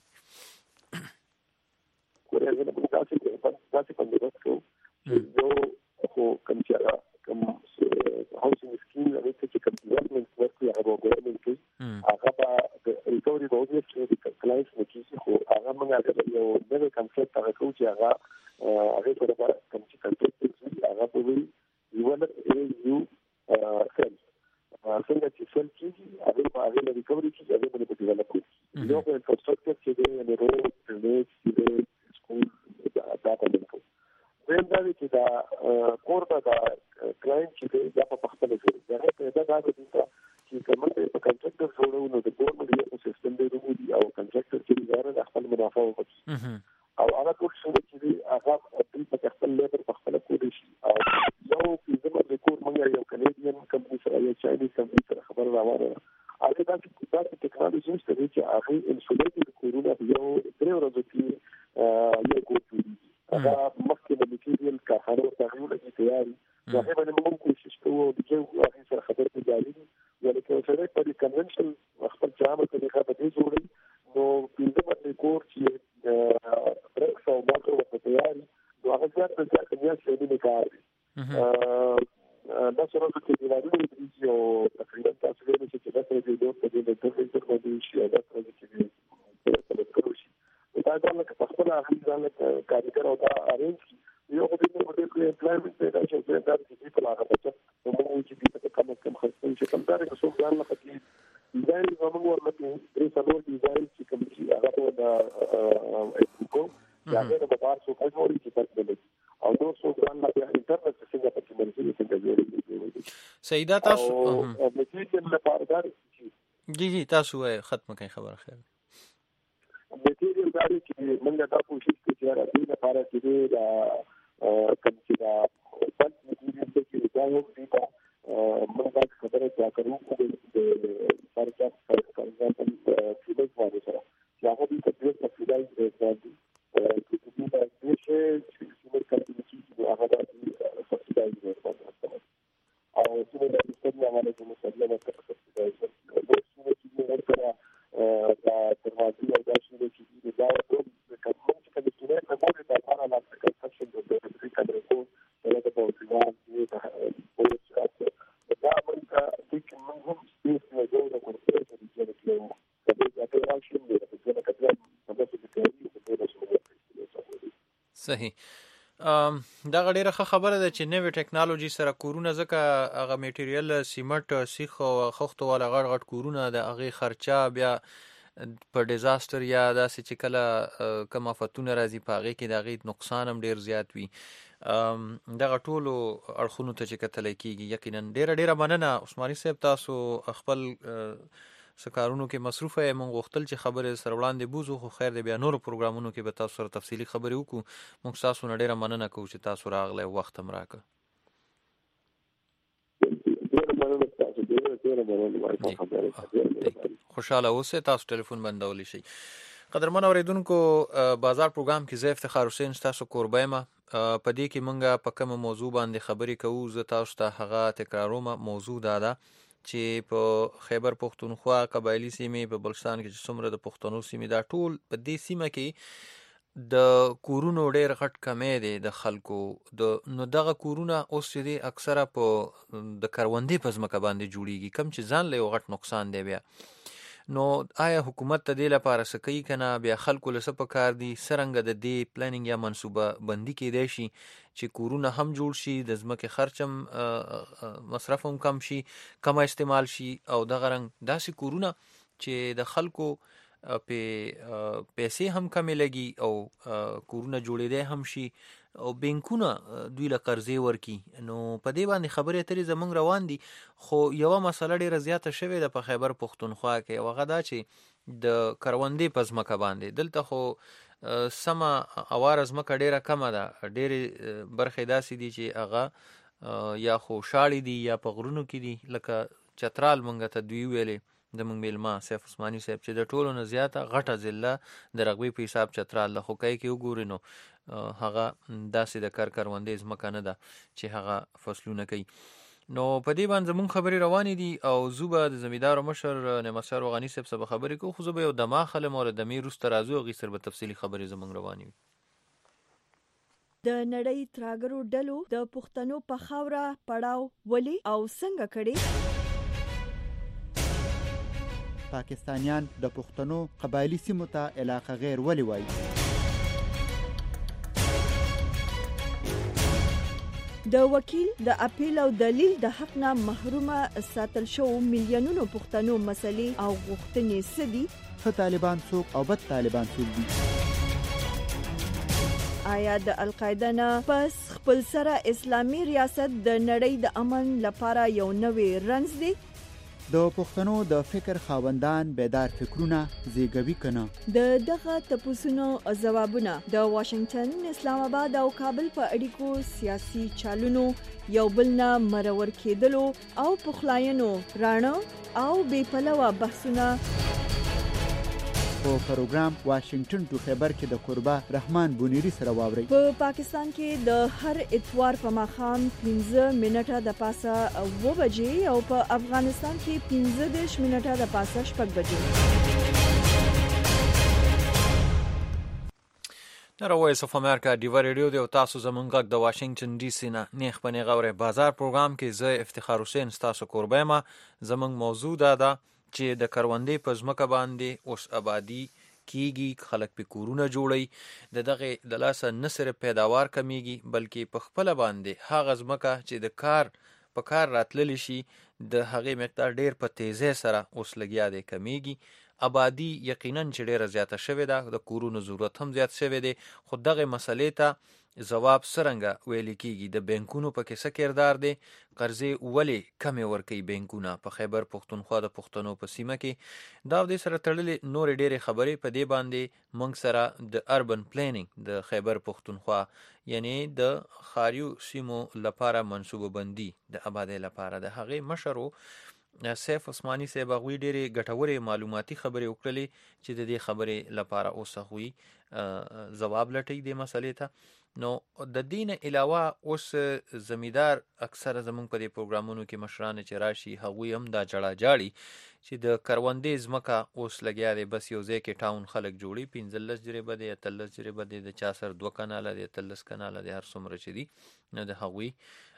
خو کوم چې کوم هاوسینګ سکیم هغه چې کوم ډیولپمنټ ورکړي هغه ګورنمنت کوي هغه د ریکورډ باندې چې کلاینټ وکړي خو هغه موږ یو نوې کنسپټ هغه کوي چې هغه سره کوم چې کنسپټ هغه په وی یو سیل څنګه چې سیل کیږي هغه ریکورډ کیږي هغه په ډیولپ کوي یو په انفراستراکچر کې دی نو روډ سکول دا په وین دا چې دا کوربه دا کلاینټ چې دا په خپل ځای دا پیدا دا دي چې کومه په کنټراکټر جوړو نو د ګورنمنت یو سیستم دی دی او کنټراکټر چې دا د خپل منافع وکړي او هغه ټول څه چې هغه په خپل لیبر په خپل کوډ شي او یو په زموږ د کور موږ یو کینیډین کمپنی سره یو چاینیز کمپنی سره خبر راوړل هغه دا چې ټیکنالوژي ستاسو چې هغه انسولېټډ کورونه یو درې ورځې کې یو کوټ هغه مخکې د میټیریل کارخانه تغییر لري تیاری هغه باندې موږ کوشش کوو چې هغه سره خبرې کوي ولې چې سره په کنونشن خپل جامه طریقه به دې جوړي نو په دې کور چې برکس او ماکرو په تیاری نو هغه ځکه چې بیا څه دې کار دا سره چې د راډیو د یو تقریبا تاسو ته چې تاسو دې دوه په دې ډول څه کوي چې دا څه چې دا څنګه په خپل اخیرانه کاریګر او دا ارینج یو په دې په دې امپلایمنت دا چې دا د دې په لاره بچت نو موږ چې په کوم خرڅ چې کوم دا څه ځان الله پکې ډیزاین زموږ ورته درې څلور ډیزاین چې کوم چې هغه د کو هغه د بازار څخه جوړې چې ترڅو او نو څو ځان لا انټرنیټ څخه پکې منځي څنګه جوړې سیدا تاسو او میټیریال لپاره دا جی تاسو ختم کړئ خبره خیر میټیریال دا چې موږ دا کوشش کوو چې راځي لپاره چې دا کوم چې دا بل میټیریال چې دا یو دی موږ دا خبره دا کوو چې سرکار څنګه فیډبیک ورکړي چې هغه دې تدریس په فیډبیک ورکړي چې دا چې څنګه کارونه هغه د سبسایډ ورکړي او څنګه د استاد عمله کوي مسله ورکړي دا ترواځي او دا چې دا ټول کوم چې د سټوډنټ په موږ د لپاره لا څه کنسپشن د دې کډر کو سره د پوزیشن او دا موږ چې موږ هم سپیس نه جوړ کړو چې د کلو د دې اټراشن دی چې دا کله صحیح دا غډیره خبره ده چې نوې ټکنالوژي سره کورونه ځکه هغه میټیریال سیمټ سیخ او خښتو والا غړ کورونه د هغه خرچه بیا په ډیزاستر یا داسې چې کله کوم آفتونه راځي په هغه کې د هغه نقصان هم ډیر زیات وي دغه ټولو اړخونو ته چې کتل کېږي یقینا ډیره مننه عثماني صاحب تاسو خپل سکارونو کې مصروف یې مونږ غوښتل چې خبرې سره وړاندې بوزو خو خیر دی بیا نور پروګرامونو کې به تاسو سره تفصیلی خبرې وکړو مونږ تاسو نه ډیره مننه کوو چې تاسو راغلی وخت هم راکړ خوشاله اوسئ تاسو ټلیفون بندولی شئ قدرمن اوریدونکو بازار پروګرام کې زه افتخار حسین تاسو کوربه یم په دې کې مونږ په کومه موضوع باندې خبرې کوو زه تاسو ته هغه تکراروم موضوع دا ده چې په خیبر پښتونخوا قبایلی سیمې په بلوچستان کې چې څومره د پښتنو سیمې دا ټول په دې سیمه کې د کورونو ډېر غټ کمی دی د خلکو نو دغه کورونه اوس چې دی اکثره په د کروندې په ځمکه باندې جوړیږي کم چې ځان له یو غټ نقصان دی بیا نو آیا حکومت ته دې لپاره څه کوي که نه بیا خلکو له څه پکار دي څرنګه د دې پلانینګ یا منصوبه بندي کېدی شي چې کورونه هم جوړ شي د ځمکې خرچ هم مصرف هم کم شي کمه استعمال شي او دغه رنګ داسې کورونه چې د خلکو پیسې هم کمې لګي او کورونه جوړېدی هم شي او بینکونه دوی له قرضې ورکي نو په دې باندې خبرې اترې زموږ روان دي خو یوه مسله ډېره زیاته شوې ده په خیبر پښتونخوا کې او هغه دا چې د کروندې په ځمکه باندې دلته خو سمه اواره ځمکه ډېره کمه ده ډېرې برخې داسې دي چې هغه یا خو شاړې دي یا په غرونو کې دي لکه چترال مونږ ته دوی ویلې زموږ میلمه سیف عثماني صاحب چې د ټولو نه زیاته غټه ضلع د رغبې په حساب چترال ده خو کای کې وګورې نو هغه داسې د کروندې ځمکه نه ده چې هغه فصلونه کوي نو په دې باندې زموږ خبرې روانې دي او زه به د زمیندار مشر نعمتشاه روغاني صاحب سره خبرې کوو خو زه به یو دمه اخلم او د دمې وروسته راځو هغې سره به تفصیلي خبرې زموږ روانې وي د نړۍ تراګرو ډلو د پښتنو په خاوره پړاو ولې او څنګه کړي پاکستانیان د پښتنو قبایلی سیمو ته علاقه غیر ولې وایي د وکیل د اپیل او دلیل د حق نه محرومه ساتل شو میلیونونو پښتنو مسلې او غوښتنې سدي ښه طالبان څوک او بد طالبان څوک دي آیا د القاعده نه پس خپل سره اسلامي ریاست د نړۍ د امن لپاره یو نوې رنځ دی د پښتنو د فکر خاوندان بیدار فکرونه زیږوي کنه دغه تپوسونو ځوابونه د واشنگټن اسلام آباد او کابل په اړیکو سیاسي چالونو یو بل نه مرور کېدلو او پخلاینو رانه او بې پلوه بحثونه په پروګرام واشنگټن ټو خیبر کې د قربا رحمان بونیری سره واوري په پاکستان کې د هر اتوار په ماښام 15 منټه د پاسه 2 بجې او په افغانستان کې 15 منټه د پاسه 6 بجې نره وایس اف امریکا دیوا ریډیو دی او تاسو زمونږ غږ د واشنگټن ډي سي نه نیخ پنې غوره بازار پروګرام کې زه افتخار حسین تاسو کوربه ما زمونږ موضوع ده چې د کروندې په ځمکه باندې اوس آبادی کیږي خلک په کورونه جوړي دغه د لاسه نه صرف پیداوار کمیږي بلکې په خپل باندې هغه ځمکه چې د کار په کار راتللی شي د هغې مقدار ډیر په تیزی سره اوس لګیا دی کمیږي. آبادی یقینا چې ډیره زیاته شوې ده، د کورونو ضرورت هم زیات شوی دی، خو دغه مسلې ته ځواب څرنګه ویل کېږي؟ د بینکونو پکې څه کردار دی؟ قرضې ولې کمې ورکوي بینکونه په خیبر پښتونخوا د پښتنو په سیمه کې؟ دا دې سره تړلې نورې ډېرې خبرې په دې باندې موږ سره د اربن پلانینګ د خیبر پښتونخوا یعنی د ښاریو سیمو لپاره منصوبه بندي د آبادۍ لپاره د هغې مشر سیف عثماني صاحب هغوی ډېرې ګټورې معلوماتي خبرې وکړلې چې د دې خبرې لپاره اوس هغوی ځواب لټوي دې مسلې ته. نو د دې نه علاوه اوس زمیدار اکثره زمونږ په دې پروګرامونو کې مشران چې راشي هغوی هم دا جړه جاړي چې د کروندې ځمکه اوس لګیا دی، بس یو ځای کې ټاون خلک جوړي، 15 جریبه دی 13 جریبه دی، د چا سر 2 کناله دی 13 کناله دی، هر څومره چې دي نو د هغوی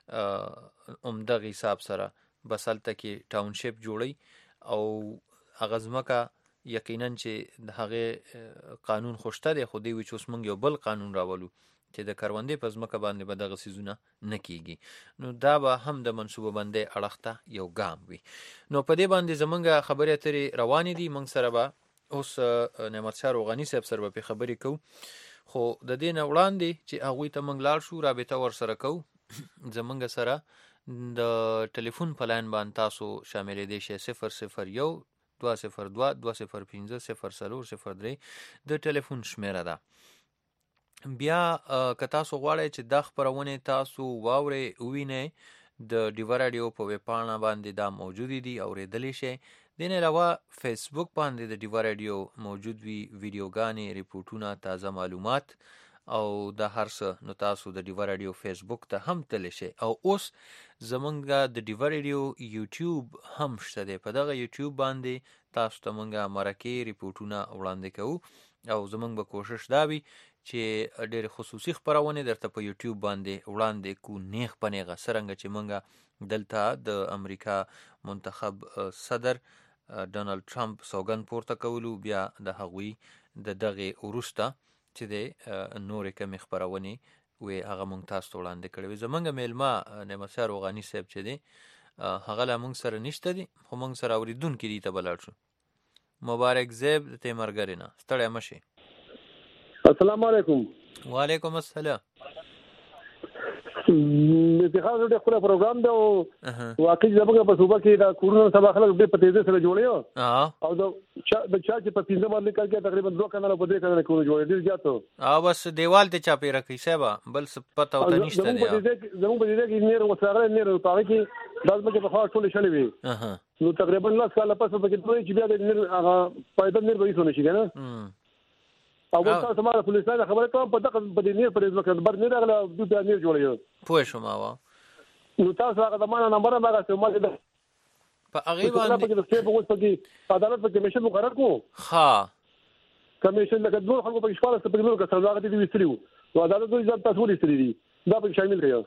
همدغه حساب سره بس هلته کې ټاونشپ جوړي او هغه ځمکه یقینا چې د هغې قانون خوشته دی، خو دی وي چې اوس موږ یو بل قانون راولو چې د کروندې په ځمکه باندې به دغه څیزونه نه کېږي. نو دا به هم د منصوبه بندۍ اړخ ته یو ګام وي. نو په دې باندې زمونږ خبرې اترې روانې دي. موږ سره به اوس نعمت شاه روغاني صاحب سره به پرې خبرې کوو، خو د دې نه وړاندې چې هغوی ته موږ لاړ شو رابطه ورسره کوو. زمونږ سره د ټلیفون په لاین باندې تاسو شاملېدی شئ 001 202 205 0403 د ټلیفون شمیره ده. بیا که تاسو غواړئ چې دا خپرونې تاسو واورئ ووینئ، د ډیوه راډیو په ویب پاڼه باندې دا موجودې دي، اورېدلی شئ. دې نه علاوه فیسبوک باندې د ډیوه راډیو موجود وي، ویډیوګانې، ریپورټونه، تازه معلومات او دا هر څه. نو تاسو د ډیوه راډیو فیسبوک ته هم تللی شئ. او اوس زمونږ د ډیوه راډیو یوټیوب هم شته دی، په دغه یوټیوب باندې تاسو ته مونږ مرکې ریپورټونه وړاندې کوو او زمونږ به کوشش دا وي چې ډېر خصوصي خپرونې درته په یوټیوب باندې وړاندې کو نیغ په نیغه، څرنګه چې مونږ دلته د امریکا منتخب صدر ډونالډ ټرمپ سوګند پورته کولو، بیا د هغوی د دغې وروسته چې د نورې کمې خپرونې وې هغه مونږ تاسو ته وړاندې کړې وې. زمونږ میلمه نعمت شاه روغاني صاحب چې دی هغه لا مونږ سره نشته دي، خو مونږ سره اورېدونکي دي ته به لاړ شو. مبارک زیب د تیمرګرې نه ستړی مه شئ. السلام علیکم. وعلیکم السلام. افتخار ډېر ښکلی پروګرام دی او واقعي زموږ په صوبه کې دا کورونه سبا خلک ډېر په تیزۍ سره جوړوي او د چا چې په 15 باندې کال کې تقریبا 2 کناله په 3 کناله کورونه جوړوي، ډېر زیات او بس دیوال ته چاپېره کوي صاحب، بل څه پته ورته نشته دی. زموږ په دې کې نیر وساغله نیر په هغه کې دا ځمکې په خوا ټولې شلې وي، نو تقریبا 10 کاله پس په کې دوی چې بیا د نیر هغه پیدا نیر به هیڅ نشي کنه. او تاسو سماره پولیسانه خبره کوم په دغه په دې نیر پرې ځکه بر نیر غلا دوی بیا نیر جوړوي. پوه شوم. نو تاسو هغه د مانه نمبر هغه څه ما دې په هغه باندې د څه په اوس په عدالت په کمیشن مقرر کو. ها کمیشن لکه دوه خلکو په شپږ څه په لور کې سره هغه دې وستریو نو عدالت دوی ځان تاسو لري دي دا په شامل کړو.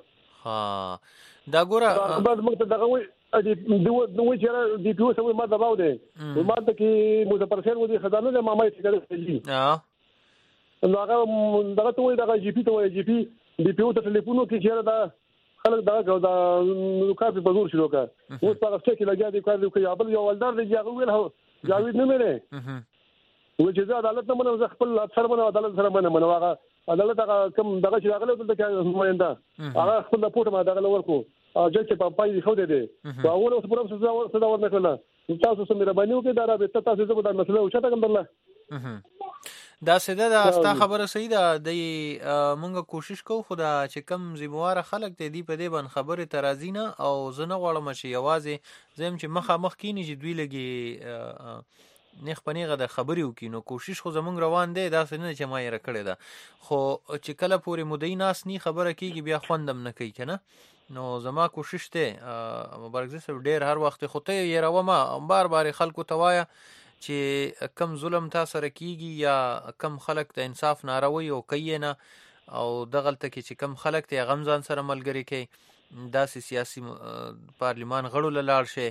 ها دا ګوره بعد موږ ته دغه وي دوی چې دی پیو سمې ما دباو دي ما ته کې مظفر خان ودي خزانه د مامای څخه دي نو هغه دغه ته وایي دغه جی پی ته وایي جی پی دی پیو ته ټلیفونو کې چیرې دا خلک دغه دا نو کار په زور شروع کړ. اوس په هغه کې لګیا دي کار دی یو بل یو ولدار دی هغه ویل هو جاوید نه مې و چې زه عدالت نه منم، زه خپل افسر منم عدالت سره منم. هغه عدالت هغه کوم دغه چې هغه دلته کې نماینده هغه خپل پورته ما دغه ورکو او چې په پای خو دې دا اول اوس پرم څه دا ورنه کړل. تاسو سم مهرباني وکړئ دا رابطه تاسو زه به دا مسله وشته کوم الله دا سده دا استا خبره صحیح ده. د مونږه کوشش کوو خو دا چې کم ذمہوار خلک ته دی په دې باندې خبره ترازی نه او زه نه غواړم چې یوازې زم چې مخامخ کینی چې دوی لګي نیخ پنیغه د خبرې وکړي. نو کوشش خو زمونږ روان دی، دا څه نه چې ما یې راکړې ده، خو چې کله پورې مودې ناس نی خبره کېږي بیا خوندم نه کوي که نه. نو زما کوشش دی مبارک زی صاحب ډېر هر وخت خو ته یې رومه بار بار خلکو ته وایه چې کم ظلم تا سره کېږي یا کم خلک ته انصاف ناروي او کوي نه او دغلته کې چې کم خلک ته غم ځان سره ملګري کوي داسې سیاسي پارلیمان غړو له لاړ شي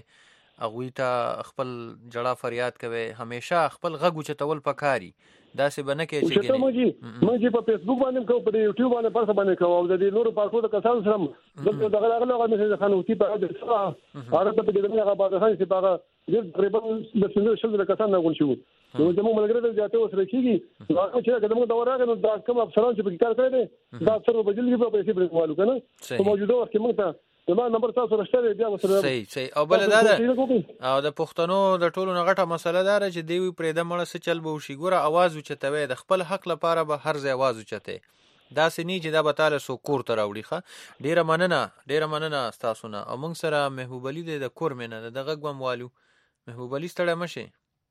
هغوی ته خپل جړه فریاد کوي، همیشه خپل غږ اوچتول پکاري. داسې به نه کوي چې موږ په فیسبوک باندې کوو، په یوټیوب باندې پرسه باندې کوو، او د دې نورو پارټو د کسانو سره دغه میسج خانوتی په اړه څه هغه ته د دې هغه باندې چې هغه تقریبا د څلور کسان نه غول شو. نو زموږ ملګری د جاته اوسره کیږي هغه چې قدمه دا ورغه نو دا کوم افسران چې په کار کوي دا سره په جلدی په پیسې برېوالو کنه په موجوده وخت کې موږ ته ما نمبر تاسو راشته بیا وسره صحیح. او بل دا او د پښتنو د ټولو نغټه مسله دا چې دی پرې د مړه څه چل به وشي. ګوره आवाज اوچتوي د خپل حق لپاره به هر ځای आवाज اوچته، دا سني چې دا به تعالی سو کور ته راوړي. ښه ډیره مننه تاسو نه. او موږ سره محبوب علي د کور مینه د غږ بموالو. محبوب علي ستړی مشه.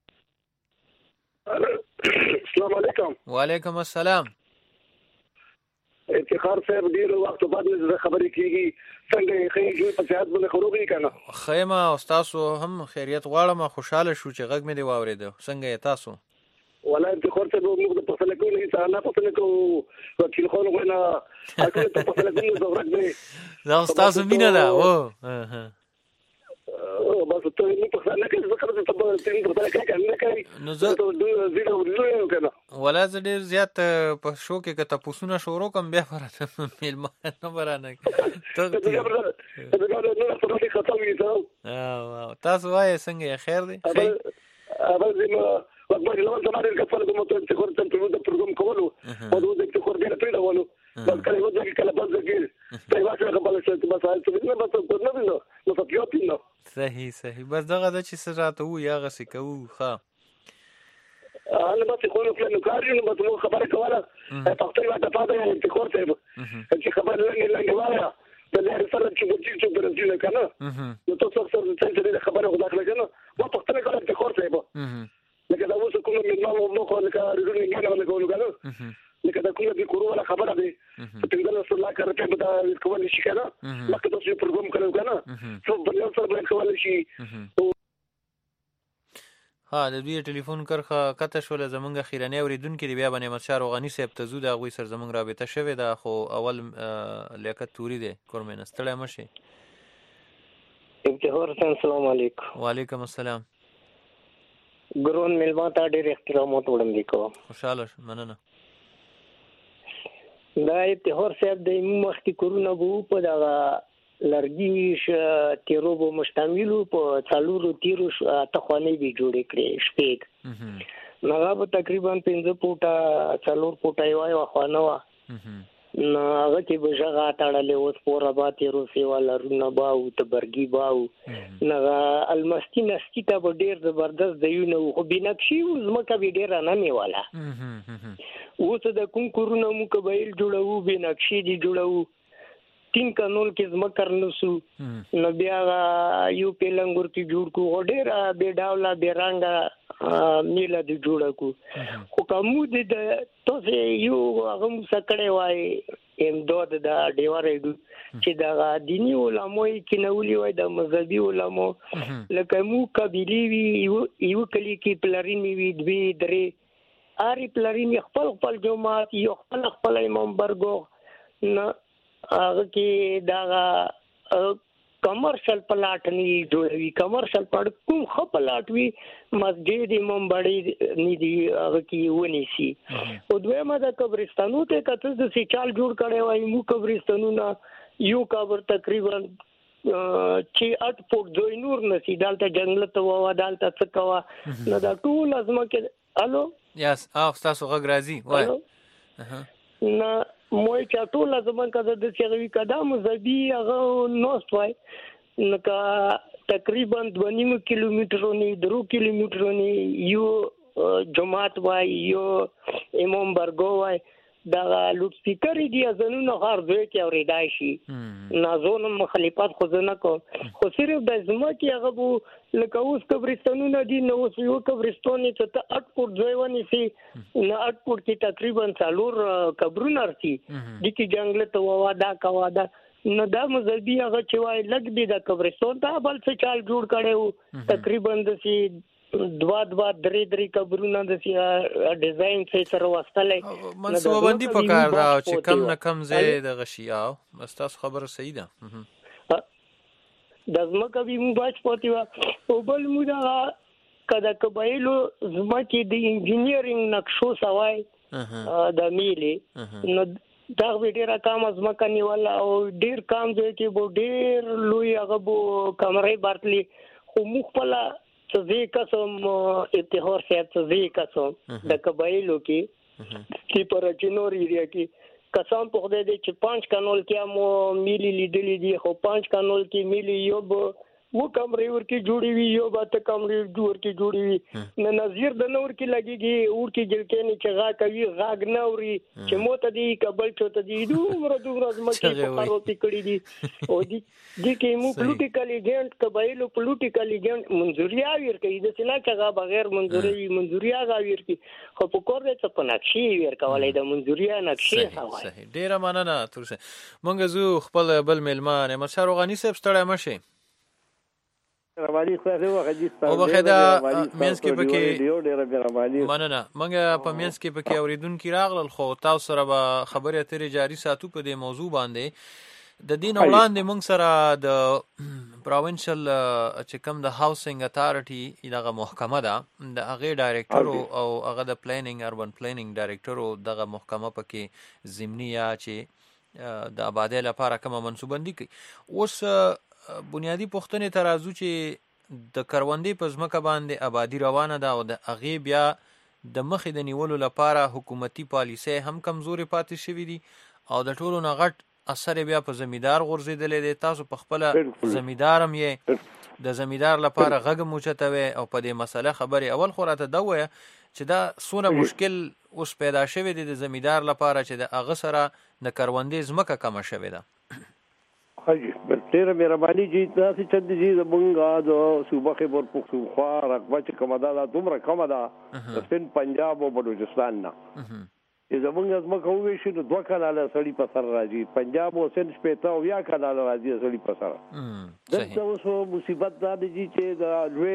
السلام علیکم. وعلیکم السلام. افتخار صاحب ډیر وخت بعد زه خبرې کیږي څنګه خیر په صحت باندې خروغي کنه. خیمه استادو هم خیریت غواړم، خوشاله شو چې غږ مې دی واورېده. څنګه یې تاسو؟ ولا افتخار صاحب موږ د پسله کوو نه څه پسله کوو وکیل خو نه اته په پسله کوو زورک دی دا استادو مینه ده. او بس ته نه پسله کې ذکر ته په تین په پسله کې نه کوي نو زه زیاده ورلو کنه ولا زه ډیر زیات په شو کې کته پوسونه شروع کوم بیا فرته ملما نه برانه ته تاسو وایي څنګه خیر دی؟ اول زما وقبل لو زمان الكفر كما تقول تنتظر البرنامج كله وده تقول بينا بينا ولو بس كان يقول لك كلام بس طيب عشان قبل شويه بس عايز بس قلنا منه مصفياتنا صحیح بس دغه د چې سراته وو یا غسي کوو. ښه انا بس يقولوا فلان كاري بس مو خبرك ولا تقطيع بعد فاضي تقول طيب انت خبر لنا جوايا ده رساله تجي برازيل كان وتصل تنزل خبر داخل كان وتقطيع كلام تقول طيب لکه دا اوس کوم مېلمه مو خو لکه رجونی نه ولا کوو کنه لکه دا کومه د کورو ولا خبره دی څنګه رسول الله کرته به دا کول شي کنه لکه تاسو پروګرام کړو کنه څو بل سره به کول شي. ها د دوی ټلیفون کرخه کته شول زمونږ خیرانه اوریدونکو دی بیا باندې مشار غنی صاحب ته زو دا غوي سر زمونږ رابطه شوه دا خو اول لیاقت توري دی کورمن استړی مشه. ابتهار السلام علیکم. وعلیکم السلام. ګرون ملما ته ډېر احترامات وړاندې کوم. خوشاله مننه. دا ابتهار صاحب د مخکې کورونه وو په دا لرګي تیرو بو مشتمل په څلورو تیرو تخوانې به جوړې کړې شپږ نغاب تقریبا 15 فوټه 4 فوټه یو خوانه وا نو هغه کې به ژغه تاړلې اوس پورا با تیرو سیواله رونه باو ته برګي باو نغه المستی نستی ته به ډیر زبردست دی نو خو بنقشي زمکه به ډیر نه میواله اوس د کوم کورونه مو کبایل جوړو بنقشي دي جوړو 3 قانون کې زمکر نسو نو بیا یو پیلنګور کې جوړ کو ډیر به ډاولا به رنګ میلا دی جوړ کو خو کوم د تاسو یو هغه مسکړې وای امداد د ډیوارېدو چې دا دینی علماء کې نولي وای د مذهبي علماء لکه مو قبيلي وی یو کلی کې پلرینی وی دوی درې اری پلرینی خپل جماعت یو خپل امام برګو نه هغه کې دا کمرشل پلاټ نه جوړوي کمرشل پلاټ کوم خپلاټ وی مسجد امام باندې نه دی هغه کې ونی سي او دویمه د قبرستانو ته کته د سچال جوړ کړي وای مو قبرستانونه یو قبر تقریبا چې 8 فوټ دوی نور نسی دالته جنگل ته و دالته څه کوا نه دا ټول ازما کې الو یس تاسو غږ راځي وای نه موي چاټول زمون کده د چغوي کده مزبي هغه نوست وای نکا تقریبا 2.5 کیلومترونی 2 کیلومترونی یو جماعت وای یو امام برګو وای دا لوډ سپیکر دی ازنو هر ځای کې اوریدای شي نازون مخالفت خو نه کو خو صرف د زما کې هغه بو لکه اوس قبرستانونه دي نو اوس یو قبرستان ته 8 فوټ ځای ونی سي نه 8 فوټ کې تقریبا 4 قبرونه ارتي د کی جنگل ته وادا کوادا نو دا مزبي هغه چې وای لګ دی د قبرستان ته بل څه چال جوړ کړو تقریبا د سي دوا درې قبرونه د ډیزاین څخه سره واستلې منصوبه بندي پکار دا چې کم نه کم زه د غشیاو بس تاسو خبره صحیح ده د ځمکه به مو باج پاتې و او بل مو دا کدا قبایلو ځمکه د انجینیرینګ نقشو سوای د میلې نو دا ډیره کام ځمکه نیول او ډیر کام دی چې بو ډیر لوی هغه بو کمرې بارتلی خو مخبل څه قسم اتحاد صاحب څه قسم د قبایلو کې پر چنور ایریا کې قسم په خدای دې چې 5 کانول کې مو میلی لیدلې دي خو 5 کانول کې میلی یو و کمرې ورکی جوړی وی یو باته کمرې ورکی جوړی وی نه نظیر د نور کې لګيږي اور کې جلکې نه چغا کوي غاګ نه اوري چې موته دی قبل چوته دی دومره ځمکې په کارو پکړی دي او دي کې مو پولیټیکل ایجنټ قبایلو پولیټیکل ایجنټ منځوریا ورکړي د سنا چغا بغیر منځوریا غاویر کی خو په کور دې څه نقشي ورکولای د منځوریا نقشي هوا صحیح ډیره مننه ترسه مونږ زو خپل بل ملمان مشر غنی صاحب ستړی مشه ربانی خو هغه غږی او بخدا مینس کې پکې مننه مونږ په مینس کې پکې اوریدونکو راغلل خو تاسو سره به خبرې اترې جاری ساتو په دې موضوع باندې د دین وړاندې مونږ سره د پروینشل چې کوم د هاوسینګ اتارټي دغه محکمه ده د هغه ډایریکټر او هغه د پلانینګ اربن پلانینګ ډایریکټر دغه محکمه پکې ضمنیه چې د آبادی لپاره کومه منصوبندي کوي اوس بنیادی پوښتنې ترازو چې د کروندې په ځمکه باندې آبادی روانه ده او د هغې بیا د مخې د نیولو لپاره حکومتي پالیسۍ هم کمزورې پاتې شوي دي او د ټولو نه غټ اثر بیا په زمیندار غورځېدلی دی. تاسو په خپله زمیندار هم یې د زمیندار لپاره غږ هم اوچتوئ او په دې مسله خبرې اول خو راته دا ووایه چې دا څونه مشکل اوس پیدا شوی دی د زمیندار لپاره چې د هغه سره د کروندې ځمکه کمه شوې ده. حاجی ډیره مهرباني چې تاسو چند دي زمونږ د صوبه خیبر پختونخوا رقبه چې کومه ده دومره کمه ده د سند پنجاب او بلوچستان نه زمونږ ځمکه وویشي نو 2 کاناله سړي په سر راځي پنجاب او سند شپېته او 10 کاناله راځي سړي په سر دلته اوس مصیبت دا دی چې د لوی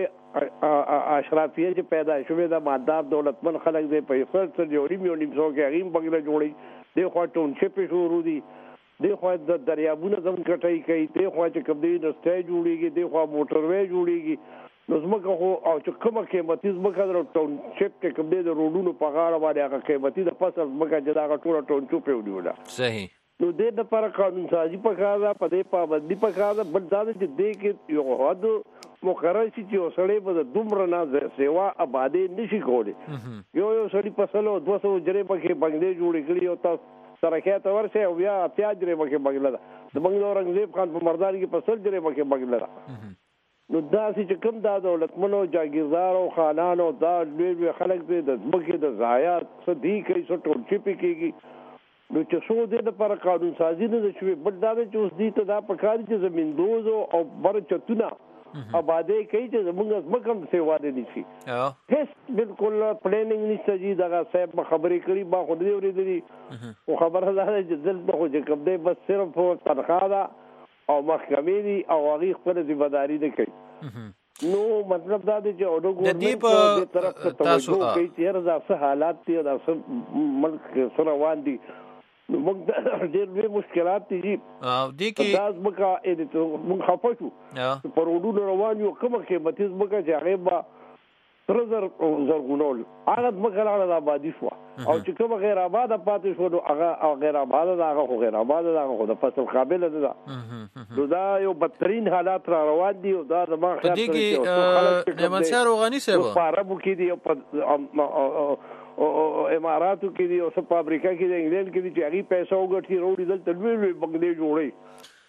اشرافیه چې پیدا شوې ده مالدار دولتمن خلک دی په فرصت جوړي میونیم سو کې هغه بغله جوړي دی خو ټونشپ شروع دي دی خو د دریابونو زم کټای کوي دی خو چې کوم دی رستې جوړیږي دی خو موټروي جوړیږي نو زموږ خو او چې کومه قیمتي زموږ د ټاون شپ کې کوم دی د روډونو په غاړه باندې هغه قیمتي د فصل زموږ چې دا ټول ټاون شپ ویډیولا صحیح نو د لپاره قانون سازي په کار ده په دې پابندي په کار ده بل دا چې دی کې یو حد مقرر شي چې وسړې په دومره نه سیوا آبادی نشي کولی یو سړي فصل او 200 جری په کې بنگلې جوړې کړې او تاسو سرکه ورشه او بیا پیاجره مکه بغله د بنگلور اورنګزیب خان په مردان کې په سر جره مکه بغله نو دا چې کوم دا دولتمنو جاگیردار او خانان او دا لوی خلک دې د مکه د ضایعات څه دی کوي څه ټول چی پکېږي نو چې څو دې د پر قانون سازي نه شوي بل دا چې اوس دې ته دا پکاري چې زمیندوز او برچتونه آبادی کوي چې زموږ مکم سیوا دي نشي هیڅ بالکل پلانینګ نشته جی دا صاحب خبرې کړي با خو دې ورېدلې او خبره ده چې دلته خو چې کوم دې بس صرف تنخواه ده او محکمې دي او هغه خپل ذمہداري نه کوي نو مطلب دا دی چې اورو ګورنمنت په طرف ته توجه کوي چې هرڅه حالات دي او ملک سره روان دي نو موږ ډېر لوی مشکلات دي او دي کې تاسو مکه موږ خپشو په روډونو روان یو کومه کې متیز مکه چې هغه با ترزر زرغونول هغه مکه لاله آبادی شو او چې کومه غیر آباد پاتې شو نو هغه غیر آباد ده هغه غیر آباد ده هغه د فصل قابل ده نو دا یو بدترین حالات را روان دي او دا د ما خیال کې د منصور غنی صاحب په عربو کې دي او اماراتو کې دي او په امریکا کې دي انګلند کې دي چې هغه پیسې وګټي وروړي دلته لوی بنگلې جوړي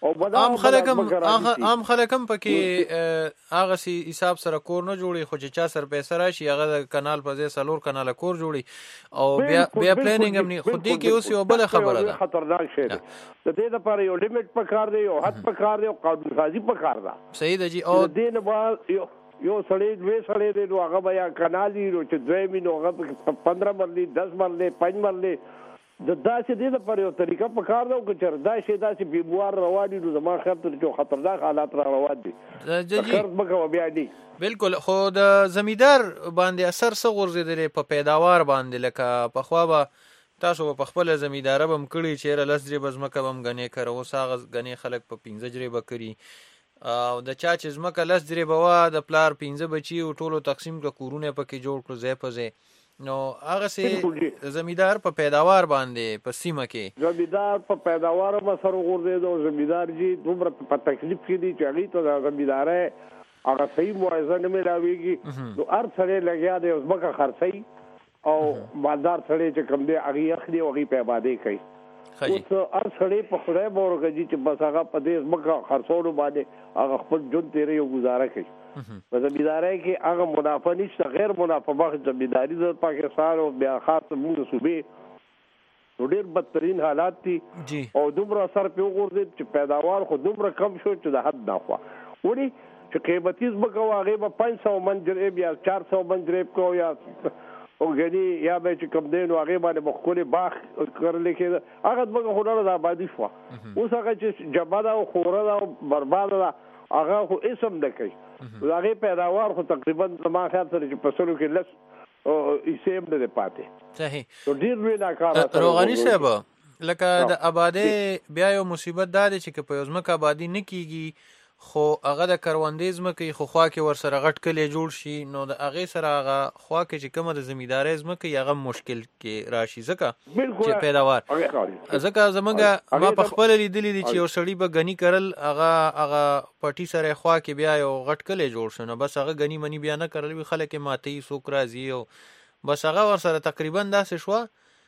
او عام خلکم پکې هغه سي حساب سره کور نه جوړي خو چې چا سر پیسې راشي هغه د کانال په ځای سلور کانال کور جوړي او بیا پلانینګ هم نه خو دې کې اوس یو بل خبره ده خطرناک شی ده د دې لپاره یو لیمټ پکار دی او حد پکار دی او قانون سازي پکار ده صحیح ده جی او دې نه بعد یو سړی دوی سړی دی نو هغه بیا کانال دی چې دوی مینو هغه 15 مرلي 10 مرلي 5 مرلي د داسې دې لپاره یو طریقه په کار ده چې چر داسې داسې بیمار رواني نو زما خیال ته چې خطرناک حالات را روان دي خرڅ مکه بیا دي بالکل خو د زمیندار باندې اثر څه غورځېدلی په پیداوار باندې لکه پخوا به تاسو په خپل زمیندار بم کړی چې لس جریبه ځمکه بم غنې کړو اوس هغه غنې خلک په 15 جریبه کړي او د چا چې ځمکه 10 درې بوا د پلار 15 بچي او ټولو تقسیم کړه کورونه پکې جوړ کړو ځای په ځای نو هغه سي زمیدار په پیداوار باندې په سیمه کې زمیدار په پیداوار ما سره ورغورځي او زمیدار جی دومره په تکلیف کې دي چې هغه ته زمیدارې هغه صحیح موازنه نه ملاويږي نو هر څه لګیا دی زمکه خرڅي او مالدار سره چې کم دی هغه اخلي او هغه په آبادی کوي اوس هر سره په خدای باورګي چې بس هغه په دې زمکه خرڅولو باندې هغه خپل ژوند تیرې او گزاره کوي په زمیدارۍ کې هغه منافع نشته غیر منافع بخش زمیداری د پاکستان او بیا خاص موږ صوبې ډېر بدترین حالات دي او دومره اثر په وګورئ چې پیداوار خو دومره کم شو چې د حد نه خوا وړي چې قیمتي زمکه واغې به 500 من جریب یا 400 من جریب کو یا او غني یا به چې کم دین واغې باندې مخکولي باغ کړل کې هغه دغه هنر د آبادی شو اوس هغه چې جباده او خوره او برباد هغه خو اسم نه کوي هغه پیداوار خو تقریبا ما خیال سره چې فصلو کې لس او اسم نه پاتې صحیح نو ډیر وی ناکاره روغانی صاحب لکه د آبادی بیا یو مصیبت دا دی چې په یوزمک آبادی نه کیږي خو هغه د کروندې زمکه خو خوا کې ور سره غټ کلی جوړ شي نو د هغه سره هغه خوا کې چې کومه د زمیدارۍ زمکه هغه مشکل کې راشي ځکه چې پیداوار ځکه زمونږ ما په خپل لیدلې دي چې یو سړی به غنی کرل هغه پټي سره خوا کې بیا یو غټ کلی جوړ شنه بس هغه غنی منی بیا نه کرل وی خلک ماتي سوک راځي او بس هغه ور سره تقریبا داسې شو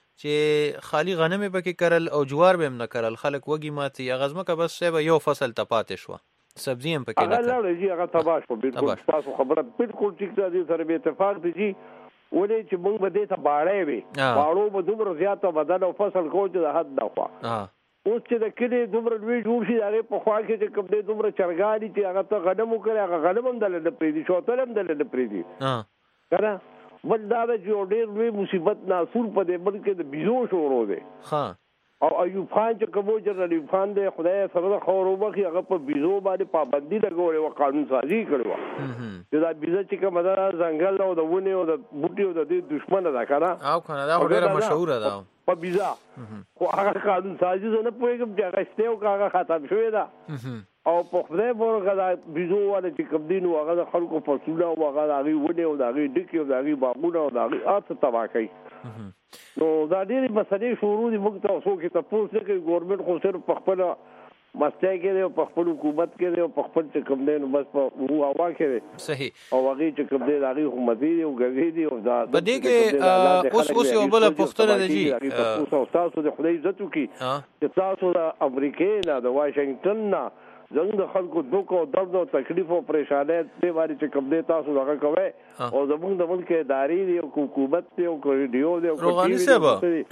چې خالی غنم پکې کرل او جوار به هم نه کرل خلک وږي ماتي هغه زمکه بس یو فصل ته پاتې شو سبزی هم پکې نه هغه لږ هغه تباش په بالکل تاسو خبره بالکل ټیک ده سره به اتفاق دي ولې چې موږ به دې ته باړې وي باړو به دومره زیاته بدل او فصل کوو چې د حد نه خوا اوس چې د کلی دومره لوی جوړ شي هغه په خوا کې چې کوم دې دومره چرګاړي چې هغه ته غنم وکړي هغه غنم هم دلته پریدي شوتل هم دلته پریدي کنه بل دا چې ډېر لوی مصیبت ناسور په دې بلکې د بيزو شروع دی ها او ایوب خان چې کومو جنرال ایوب خان د خدای سره د خورو بخي هغه په بيزو باندې پابندي لګولې او قانون سازي کړو چې دا بيزه چې کومه دا ځنګل او د ونه او د بوټي او د دې دشمن ده کنه او کنه دا ډېره مشهور ده په بيزا خو هغه قانون سازي نه پوهیږم چې هغه ستو هغه ختم شوی ده او په خدای ورغه دا بيزو والا چې کوم دین او هغه خلکو په سوله او هغه هغه ونه او هغه ډکی او هغه باغونه او هغه اته تباہ کوي نو دا ډېری مسلې شروع دي موږ ته اوسو کې تاسو کې ګورنمنت خو صرف په خپل مسته کې دی او په خپل حکومت کې دی او په خپل چې کوم دی نو بس په هوا کې دی صحیح او هغه چې کوم دی هغه حکومت دی او ګرځي دی او دا بده کې اوس یو بل پښتنه دی تاسو د خدای عزت وکي چې تاسو د امریکا نه د واشنگټن نه زنګ د خلکو دوک او درد او تکلیف او پریشانه په واري چې کوم دی تاسو هغه کوي او زموږ د ملک ادارې دی او حکومت دی او ریډیو دی او روغانی صاحب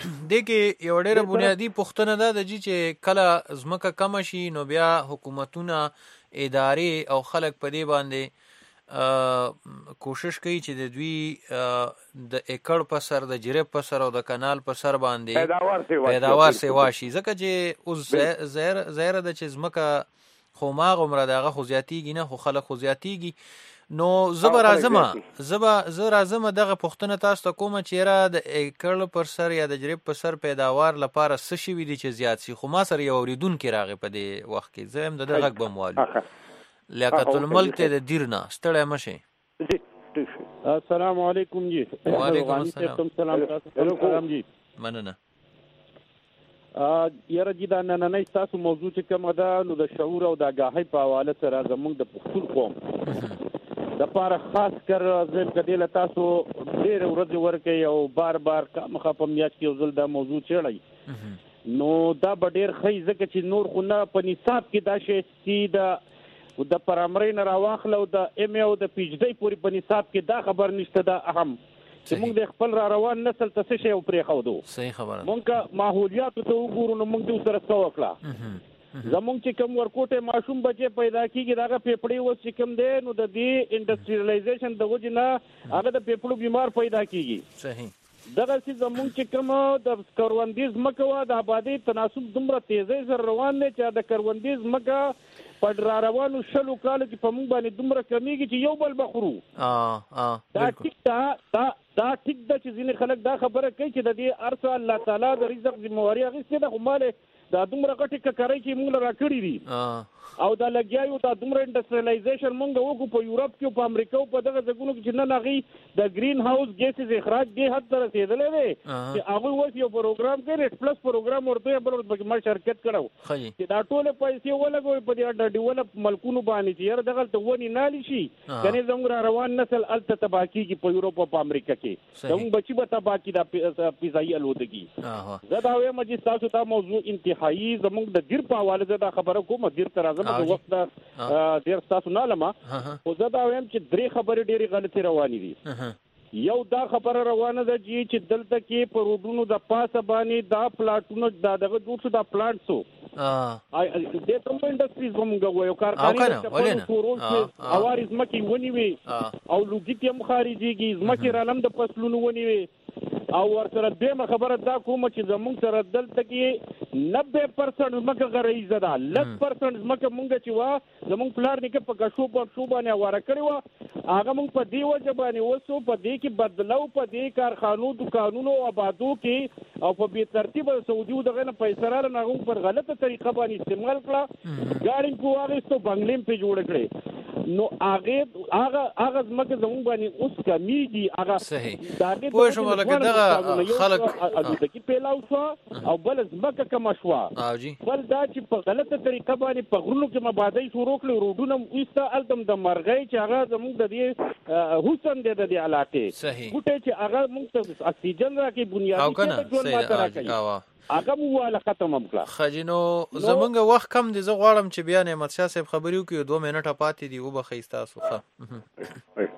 دغه یو ډېر بنیادی پښتنه ده چې کله زمکه کم شي نو بیا حکومتونه ادارې او خلک په دې باندې کوشش کوي چې د دوی د ایکړ په سر د جریب په سر او د کانال په سر باندې پیداوار سیوا شي ځکه چې اوس زهره د چې زمکه خو ما غمره دغه خو زیاتیږي نه خو خلک خو زیاتیږي نو زه راځم دغه پښتنه تاسو ته کوم چې را د ایکړ پر سر یا د جریب پر سر پیداوار لپاره څه شي وي چې زیات شي خو ما سره یو اوریدونکو راغی په دې وخت کې زه هم دغه غږ بموالو لیاقت الملک ته د دیرنا ستړی مشه السلام علیکم جی وعلیکم السلام جی مننه یاره جی دا نننۍ تاسو موضوع چې کومه ده نو د شعور او د آګاهۍ په حواله سره زموږ د پښتون قوم د پاره خاص کر زم کدی له تاسو ډېر ورځې ورکې او بار مخه په میاشت کې ځل دا موضوع چړای نو دا ډېر خی ځکه چې نور خو نه په نصاب کې دا شی چې د پرامرین راواخلو د ام او د پی ایچ ډی پوری په نصاب کې دا خبر نشته دا اهم چې موږ د خپل را روان نسل ته څه شی او پرې خو دو صحیح خبره موږ ماحولیات ته وګورو نو موږ د سره څه وکړه زموږ چې کوم ورکوټه ماشوم بچي پیدا کیږي داغه پیپړی و چې کوم دی نو د دې انډستریالایزیشن د وجه نه هغه د پیپړو بیمار پیدا کیږي صحیح دغه چې زموږ چې کوم د کروندیز مکه د آبادی تناسب دومره تیزی سره روان دی چې د کروندیز مکه په را روانو شلو کال چې په موږ باندې دومره کمیږي چې یو بل بخورو دا ټیک ده چې ځینې خلک دا خبره کوي چې د دې ارث الله تعالی د رزق ذمہواری اخیستې ده خو مال دا دومره غټي ککرې کې موږ راکړي دي او دا لګیاو دا دومره انډستریالایزیشن موږ وکړو په یورپ کې په امریکا او په دغه ځګونو کې چې نه لغي د گرین هاوس ګیسز اخراج دې حد ته رسیدلې دي چې هغه اوس یو پروګرام کې ریټ پلس پروګرام ورته بل ورته ما شرکت کړو چې دا ټول پیسې ولګوي په دې ډیولپ ملکونو باندې چې یاره دغه ته ونی نالي شي کني زموږ روان نسل الته تباکی کې په یورپ او په امریکا کې زموږ بچي به تباکی د فضایي الودګي زه دا وایم چې تاسو ته موضوع انتهایی زموږ د ډیر په حواله زه دا خبره کوم ډیر تر اعظم د وخت ډیر تاسو نه لمه او زه دا وایم چې درې خبرې ډېرې غلطي روانې دي یو دا خبره روانه ده چې دلته کې په روډونو د پاسه باندې دا پلاټونو دغه دوه دا پلانټسو د کوم انډستریز موږ وایو کارخانه ټورول اوارز مکی ونی وي او لوګیت هم خارجيږي زمکه رالم د فصلونو ونی وي او ورسره دیمه خبره دا کوم چې زموږ سره دلته کې 90% زمکه غریزه ده 10% زمکه مونږ چې وا زموږ پلار نیکه په کښو په شو باندې واره کړی و هغه مونږ په دی وجه باندې وسو په دې کې بدلو په دې کارخانو دکانونو آبادو کې او په بي ترتیب سعودي دغه نه پیسې را نه پر غلطه طریقه باندې استعمال کړه ګاډي کو واغستو بنگلیم په جوړ کړي نو هغه زمکه زموږ باندې اوس کمیږي هغه صحیح پوه شو لکه دغه خلک د کی پیلاو شو او بل زمکه کما شو بل دا چې په غلطه طریقه باندې په غرونو کې مبادی شروع کړي روډونه وسته التم د مرغۍ چې هغه زموږ د دې حسن د دې علاقې ګوټه چې هغه موږ ته اکسیجن راکې بنیادی ژوند ماته راکړي هغه مواله ختم کړه خجینو زمونږ وخت کم دي زه غواړم چې بیا نعمت شاه صاحب خبرې وکړو 2 منټه پاتې دي او بخښتا سوخه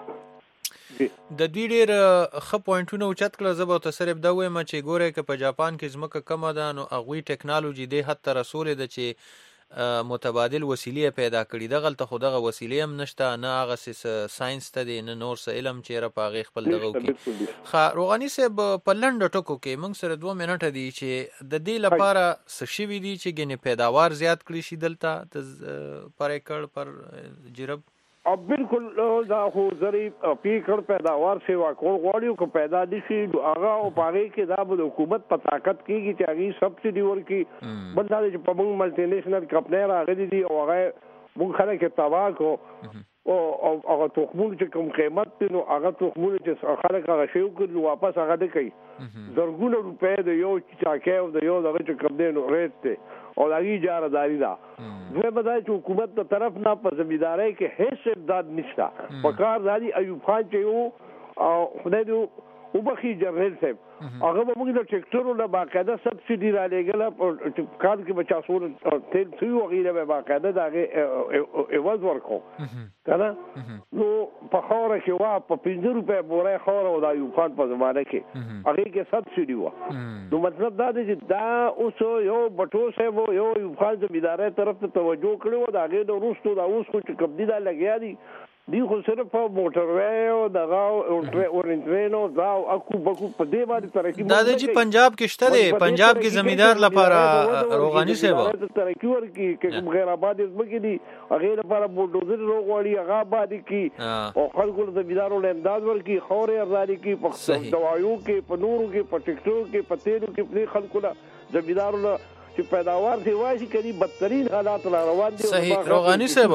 د دوی ډېر ښه پوینټونه اوچت کړل زه به ورته صرف دا وایم چې ګورئ که په جاپان کې ځمکه کمه ده نو هغوی ټکنالوژي دې حد ته رسولې ده چې متبادل وسیلې پیدا کړي دغلته خو دغه وسیلې هم نشته نه هغه ساينس ته دی نه نور څه علم چیرې په هغې خپل دغه وکړي روغاني صاحب په لنډه ټکو کې موږ سره 2 منټه دي چې د دې لپاره څه شوي دي چې ګنې پیداوار زیات کړي شي دلته پر ایکړ پر جرب بالکل دا خو زری پیکړ پیداوار سیوا کول غواړي کو پیدا دي شي هغه او پاره کې دا د حکومت په طاقت کېږي چې هغه سبسيډي ورکي بل دا چې په موږ ملټي نېشنل کمپنی راغلي دي او هغه موږ خلک تباہ کو او هغه تخمون چې کوم قیمت نو هغه تخمون چې خلک هغه شی وکړي واپس هغه د کوي زرګونه روپې د یو چاکه او د یو دغه چې کوم دی نو ریټ ته او لګي اجارهداري دا دوی بدای چې حکومت ته طرف نه په ځمېداري کې هیڅ امداد نشته په کار داري ایوب خان چې یو خدای دې وبخي جنرال صاحب هغه به موږ د ټریکټورو نه باقاعده سبسيډي را لګل په کار کې بچا سور تیل څو وغیره به باقاعده دغه ایواز ورکو کنه نو په خوره کې وا په 15 روپے بوره خوره او د ایوب خان په زمانه کې هغه کې سبسيډي و نو مطلب دا دی چې دا اوس یو بټو صاحب یو ایوب خان ځمېداري طرف ته توجه کړو دا هغه د روستو دا اوس خو چې کبدي دا لګیا دي دی خو صرف موټر وې او دغه اورنټرینو دا اكو بکو په دې باندې ترقی دا د چې پنجاب کې شته دی پنجاب کې زمیندار لپاره روغاني صاحب ترقی ورکی کوم غیر آباد زمکې دي هغه لپاره بولډوزر روغوړي هغه آباد کی او خلکو د زمیندارو له امداد ورکی خورې ارزادي کی په دوايو کې په نورو کې په ټیکټور کې په تیلو کې په خلکو له زمیندارو له چې پیداوار دی وایي کړي بدترین حالات را روان دي صحیح روغاني صاحب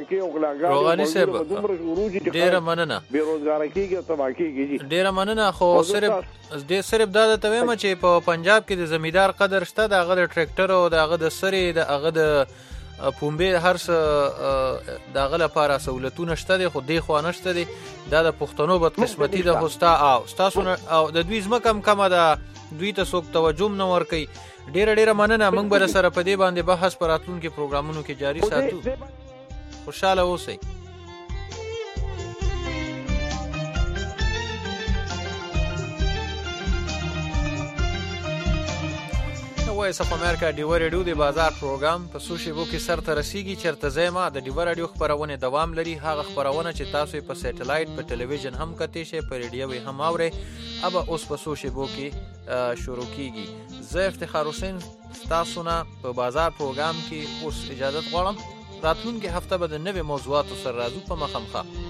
روغاني صاحب ډیره مننه بیروزګار کیږي او تباہ کیږي ډیره مننه خو صرف دا ته وایم چې په پنجاب کې د زمیندار قدر شته د هغه د ټریکټر او د هغه د سری د هغه د پومبه هر څه دغه لپاره سہولتونه شته دي خو دی خو نشته دي دا د پښتنو بد قسمتي د هوستا او تاسو او د دوی زمکم کمه ده دوی ته څوک توجه نه ورکي ډیره مننه موږ به سره په دې باندې بحث پر راتلونکو پروګرامونو کې جاری ساتو خوشاله اوسئ وایس اف امریکا ډیو ریډیو د بازار پروګرام په سوشي بو کې سر ته رسیږي چرته زما د ډیو ریډیو خبرونه دوام لري هغه خبرونه چې تاسو په سټلایټ په ټلویزیون هم کتئ شئ په ریډیو هم اورئ ابا اوس په سوشي بو کې شروع کیږي زه افتخار حسین تاسو نه په بازار پروګرام کې اوس اجازه غواړم راتلونکي هفته به د نوې موضوعاتو سره راځو په مخامخ